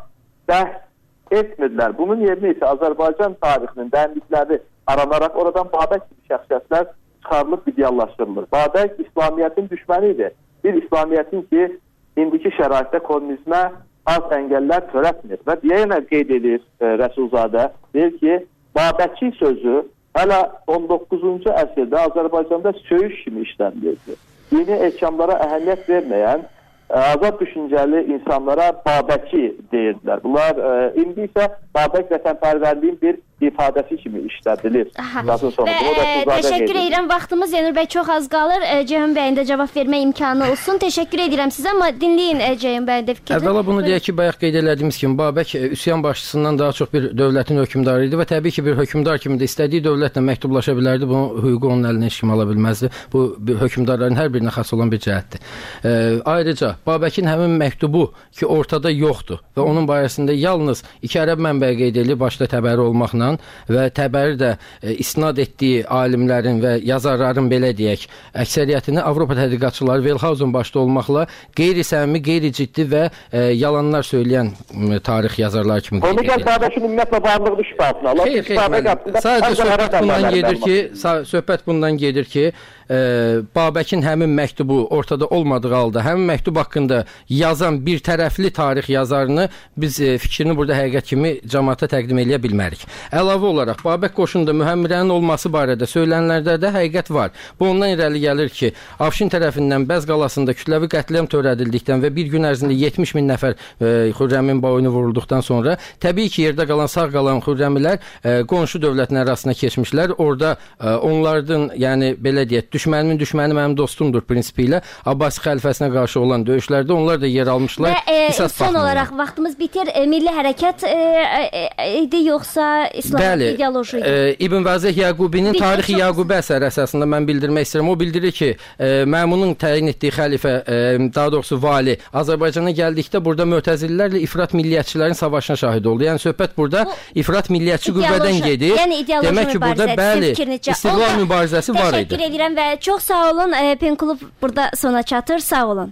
Speaker 13: bəhs etmirlər. Bunun yerinə isə Azərbaycan tarixinin dərinlikləri aranaraq oradan Babək kimi şəxsiyyətlər çıxarılıb ideallaşdırılır. Babək İslamiyyətin düşmənidir. Bir İslamiyyətin ki, indiki şəraitdə kommunizmə az əngəllər törətmir. Və yenə qeyd edir e, Rəsulzadə, deyir ki, Babəki sözü hələ on doqquzuncu əsrdə Azərbaycanda söyüş kimi işlənilirdi. Dini ehkamlara əhəmiyyət verməyən azad düşüncəli insanlara Babəki deyirdilər. Bunlar e, indi isə Babək vətənpərvərliyin bir ifadəsi kimi işlədilir.
Speaker 10: Və e, təşəkkür edirəm. Vaxtımız Zeynur bəy çox az qalır. E, Ceyhun bəyin də cavab vermə imkanı olsun. Təşəkkür edirəm sizə, amma dinləyin e, Ceyhun bəyin də fikrini.
Speaker 11: Əvvəla bunu deyək ki, bayaq qeyd elədiyimiz kimi Babək e, üsyan başçısından daha çox bir dövlətin hökmdarı idi və təbii ki, bir hökmdar kimi də istədiyi dövlətlə məktublaşa bilərdi. Bunun hüququ onun əlinə heç kim ala bilməzdi. Bu hökmdarların hər birinə xas olan bir cəhətdir. E, ayrıca Babəkin həmin məktubu ki, ortada yoxdur və onun barəsində yalnız iki ərəb mənbəyi qeyd edilir, başda Təbəri olmaqla və Təbəri də e, isnad etdiyi alimlərin və yazarların belə deyək, əksəriyyətini Avropa tədqiqatçıları Velhausen başda olmaqla qeyri-səmimi, qeyri-ciddi və e, yalanlar söyləyən e, tarix yazarlar kimi qeyd edilir.
Speaker 13: Onu gəl Babəkin ümumiyyətlə varlığı şübhəsini alır.
Speaker 11: Xeyr, xeyr, sadəcə söhbət bundan gedir ki, söhbət bundan gedir ki, e, Babəkin həmin məktubu ortada olmadığı halda, həmin məktub haqqında yazan bir tərəfli tarix yazarını biz e, fikrini burada həqiqət kimi cəmaata təqdim edə bilmərik. Əlavə olaraq, Babək qoşununda mühəmmirənin olması barədə söylənlərdə də həqiqət var. Bu ondan irəli gəlir ki, Afşin tərəfindən Bəz qalasında kütləvi qətliam törədildikdən və bir gün ərzində yetmiş min nəfər e, Xürrəmin boynu vurulduqdan sonra, təbii ki, yerdə qalan, sağ qalan Xürrəmilər e, qonşu dövlətin arasına keçmişlər. Orada e, onlardan, yəni belə deyək, düşmənimin düşməni mənim dostumdur prinsipi ilə Abbasi xəlifəsinə qarşı olan döyüşlərdə onlar da yer almışlar.
Speaker 10: Və e, son olaraq vaxtımız bitir. E, milli hərəkət e, e, idi yoxsa İslam ideoloji idi?
Speaker 11: E, İbn Vazeh Yaqubinin Tarixi Yaqubə əsəri əsasında mən bildirmək istəyirəm. O bildirir ki, e, Məmunun təyin etdiyi xəlifə, e, daha doğrusu vali Azərbaycana gəldikdə burada Mötəzililərlə ifrat milliyyətçilərin savaşına şahid oldu. Yəni söhbət burada ifrat milliyyətçi qüvvədən gedir.
Speaker 10: Yəni ideoloji
Speaker 11: demək ki, burada bəli, istiqlal mübarizəsi var idi.
Speaker 10: Təşəkkür edirəm və çox sağ olun. E, Penklub burada sona çatır. Sağ olun.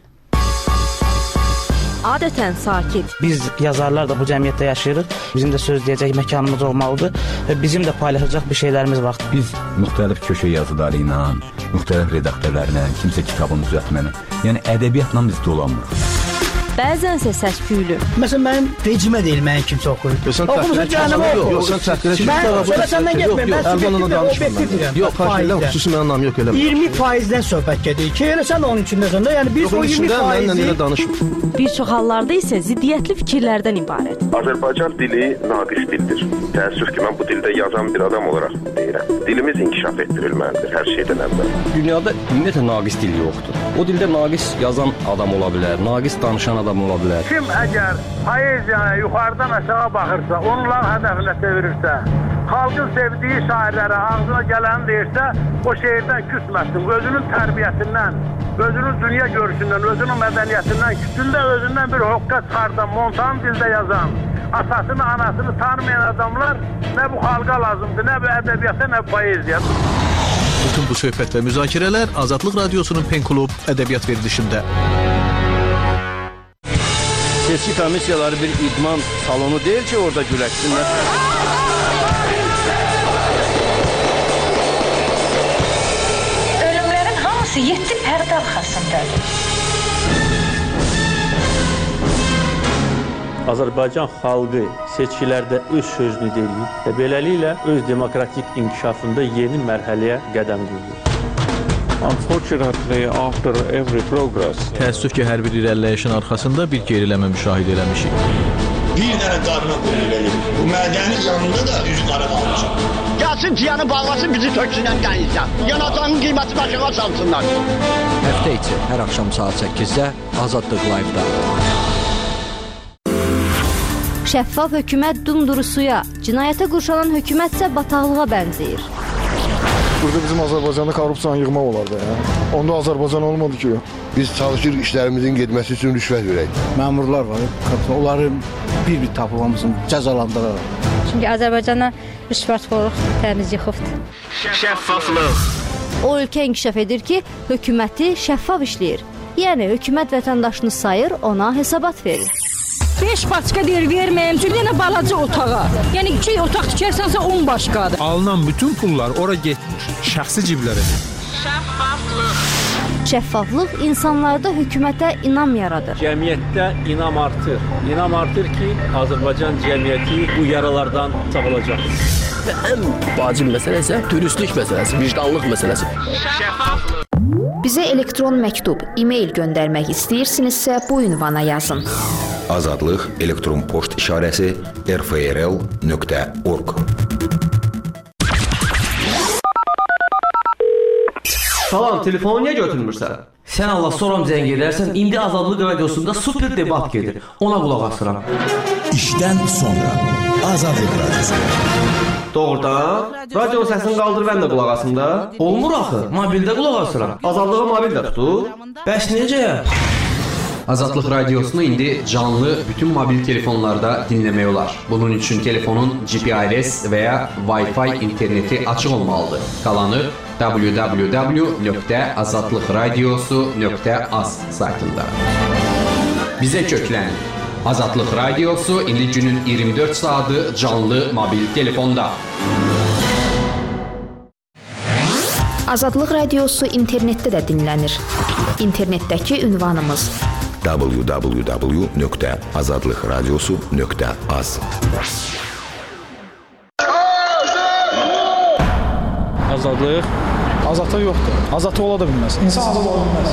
Speaker 1: Adətən sakit.
Speaker 2: Biz yazarlar da bu cəmiyyətdə yaşayırıq. Bizim də söz deyəcək məkanımız olmalıdır və bizim də paylaşacaq bir şeylərimiz var.
Speaker 3: Biz müxtəlif köşə yazıları ilə, müxtəlif redaktörlərlə, kimsə kitabını düzəltməni, yəni ədəbiyyatla biz dolanmırıq.
Speaker 1: bəzənsə səs-küylü.
Speaker 4: Məsələn, mənim vecimə deyil, mənim kimsə oxuyur. Oxumusun cəhənnəmə oxu.
Speaker 5: Yox, sən təhqirə kimi.
Speaker 4: Mən sölə səndən getməyim, mən subjektiv və obyektiv deyirəm.
Speaker 5: Yox, faizdən xüsusi mənim anlamı yox, eləmə.
Speaker 4: iyirmi faizdən söhbət gedir ki, elə sən onun içindəsən də, yəni biz o iyirmi faizi...
Speaker 1: Bir çox hallarda isə ziddiyyətli fikirlərdən ibarət.
Speaker 6: Azərbaycan dili naqis dildir. Təəssüf ki, mən bu dildə yazan bir adam olaraq deyirəm. Dilimiz inkişaf etdirilməlidir hər şeydən əvvəl.
Speaker 7: Dünyada ümumiyyətlə naqis dil yoxdur. O dildə naqis yazan adam ola bilər, naqis danışan adam ola bilər.
Speaker 8: Kim əgər poeziyaya yuxarıdan aşağı baxırsa, onların hədəfinə çevirirsə, xalqın sevdiyi şairlərə ağzına gələni deyirsə, o şeirdən küsməsin. Özünün tərbiyəsindən, özünün dünya görüşündən, özünün mədəniyyətindən, küsündə özündən bir hoqqa çıxardan, montan dildə yazan, atasını, anasını tanımayan adamlar nə bu xalqa lazımdır, nə bu ədəbiyyata, nə bu poeziya.
Speaker 9: Bütün bu söhbət və müzakirələr Azadlıq Radiosunun Pen Klub ədəbiyyat verilişində.
Speaker 14: Seçki komissiyaları bir idman salonu deyil ki, orada güləşsinlər.
Speaker 15: Ölümlərin hamısı yeddi pərdə arxasındadır.
Speaker 16: Azərbaycan xalqı seçkilərdə öz sözünü deyir və beləliklə öz demokratik inkişafında yeni mərhələyə qədəm qoyur.
Speaker 17: Unfortunately, after every progress,
Speaker 9: təəssüf ki, hər bir irəliləyişin arxasında bir geriləmə müşahidə eləmişik.
Speaker 18: Bir dənə qarına qoyur verir. Bu mədənin yanında da üz qara qalmışam. Gəlsin ciyanı bağlasın, bizi töksünən qəyinsə. Yanacağın qiymətini aşağı salsınlar.
Speaker 19: Həftə içi hər axşam saat səkkizdə Azadlıq Live-da.
Speaker 20: Şəffaf hökumət dumdurusuya, cinayətə qurşanan hökumətsə bataqlığa bənzəyir.
Speaker 21: Burada bizim Azərbaycanda korrupsiyanı yığmaq olardı. Ya. Onda Azərbaycan olmadı ki.
Speaker 22: Biz çalışırıq işlərimizin getməsi üçün rüşvət verək.
Speaker 23: Məmurlar var, onları bir-bir tapılmamızın cəzalandıraraq.
Speaker 24: Çünki Azərbaycana rüşvətxorluq təmiz yıxıbdır.
Speaker 18: Şəffaflıq.
Speaker 20: O ölkə inkişaf edir ki, hökuməti şəffaf işləyir. Yəni, hökumət vətəndaşını sayır, ona hesabat verir.
Speaker 25: beş başqa deyir verməyəm, çünki yenə balaca otağa. Yəni iki otaq tikərsənsə on başqadır.
Speaker 26: Alınan bütün pullar ora getmir, şəxsi ciblərə.
Speaker 20: Şəffaflıq. Şəffaflıq insanlarda hökumətə inam yaradır.
Speaker 16: Cəmiyyətdə inam artır. İnam artır ki, Azərbaycan cəmiyyəti bu yaralardan sağalacaq.
Speaker 27: Və ən vacib məsələ isə dürüstlük məsələsi, vicdanlıq məsələsi.
Speaker 20: Şəffaflıq. Bizə elektron məktub, e-mail göndərmək istəyirsinizsə bu ünvana yazın.
Speaker 3: Azadlıq elektron poçt işarəsi r f r l nöqtə org.
Speaker 28: Salam, telefonu niyə götürmürsən? Sən Allah soram zəng edərsən, indi Azadlıq Radiosunda super debat gedir. Ona qulaq asıram.
Speaker 29: İşdən sonra Azadlıq Radiosu.
Speaker 28: Doğrudan? Radionun səsini qaldır, mən də qulaq asım da. Olmur axı, mobildə qulaq asıram. Azadlığı mobildə tutur. Bəs necə?
Speaker 30: Azadlıq Radiosunu indi canlı bütün mobil telefonlarda dinləmək olar. Bunun üçün telefonun G P R S və ya Wi-Fi interneti açıq olmalıdır. Qalanı w w w nöqtə azadlıq radiosu nöqtə az saytında. Bizə köklənin. Azadlıq Radiosu indi günün iyirmi dörd saatı canlı mobil telefonda.
Speaker 20: Azadlıq Radiosu internetdə də dinlənir. İnternetdəki ünvanımız
Speaker 3: w w w nöqtə azadlıq radiosu nöqtə az.
Speaker 16: Azadlıq
Speaker 21: Azadlıq yoxdur. Azadlıq ola da bilməz. İnsan azad ola bilməz.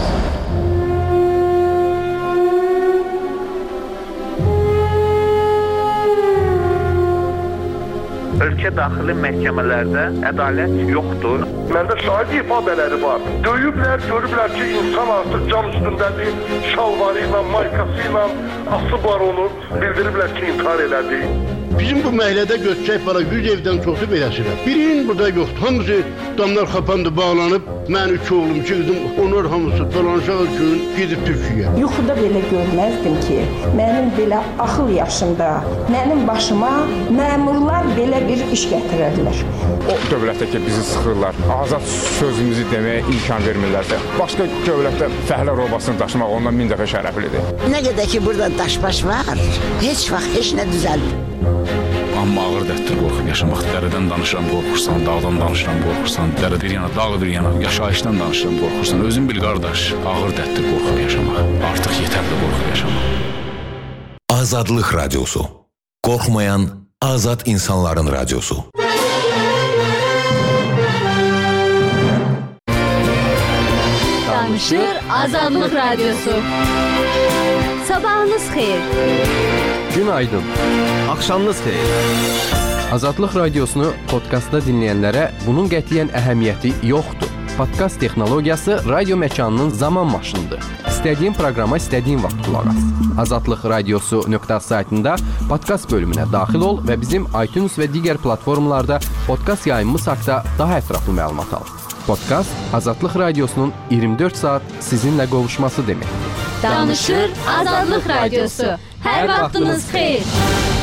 Speaker 8: Ölkə daxili məhkəmələrdə ədalət yoxdur.
Speaker 18: Məndə şahid ifadələri var. Döyüblər, görüblər ki, insan artıq can üstündədir. Şalvarı ilə, maykası ilə asıblar onu. Bildiriblər ki, intihar elədi. Bizim bu məhəllədə göçəcək para yüz evdən çoxu beləsirəm. Birinin burada yoxdur. Hamısı damlar xapandı, bağlanıb. Mən üç oğlum, iki qızım, onlar hamısı dolanacaq üçün gedib Türkiyəyə.
Speaker 15: Yuxuda belə görməzdim ki, mənim belə axıl yaşında, mənim başıma məmurlar belə bir iş gətirərlər.
Speaker 31: O dövlətdə ki, bizi sıxırlar, azad sözümüzü deməyə imkan vermirlərsə, başqa dövlətdə fəhlə robasını daşımaq ondan min dəfə şərəflidir.
Speaker 32: Nə qədər ki, burada daş-baş var, heç vaxt heç nə düzəlmir.
Speaker 33: Amma ağır dərtdir qorxub yaşamaq. Dərədən danışıram, qorxursan, dağdan danışıram, qorxursan, dərə bir yana, dağ bir yana, yaşayışdan danışıram, qorxursan. Özün bil qardaş, ağır dərtdir qorxub yaşamaq. Artıq yetərli qorxub yaşamaq.
Speaker 29: Azadlıq Radiosu. Qorxmayan azad insanların radiosu.
Speaker 20: Danışır Azadlıq Radiosu. Sabahınız xeyir.
Speaker 1: Günaydın.
Speaker 28: Axşamınız xeyir.
Speaker 1: Azadlıq Radiosunu podkastda dinləyənlərə bunun qətiyyən əhəmiyyəti yoxdur. Podkast texnologiyası radio məkanının zaman maşınıdır. İstədiyin proqrama istədiyin vaxt qulaq as. azadlıq radiosu nöqtə saytında podkast bölümünə daxil ol və bizim iTunes və digər platformalarda podkast yayımımız haqqında daha ətraflı məlumat al. Podkast Azadlıq Radiosunun iyirmi dörd saat sizinlə qovuşması deməkdir.
Speaker 20: Danışır Azadlıq Radiosu. Hər vaxtınız xeyir.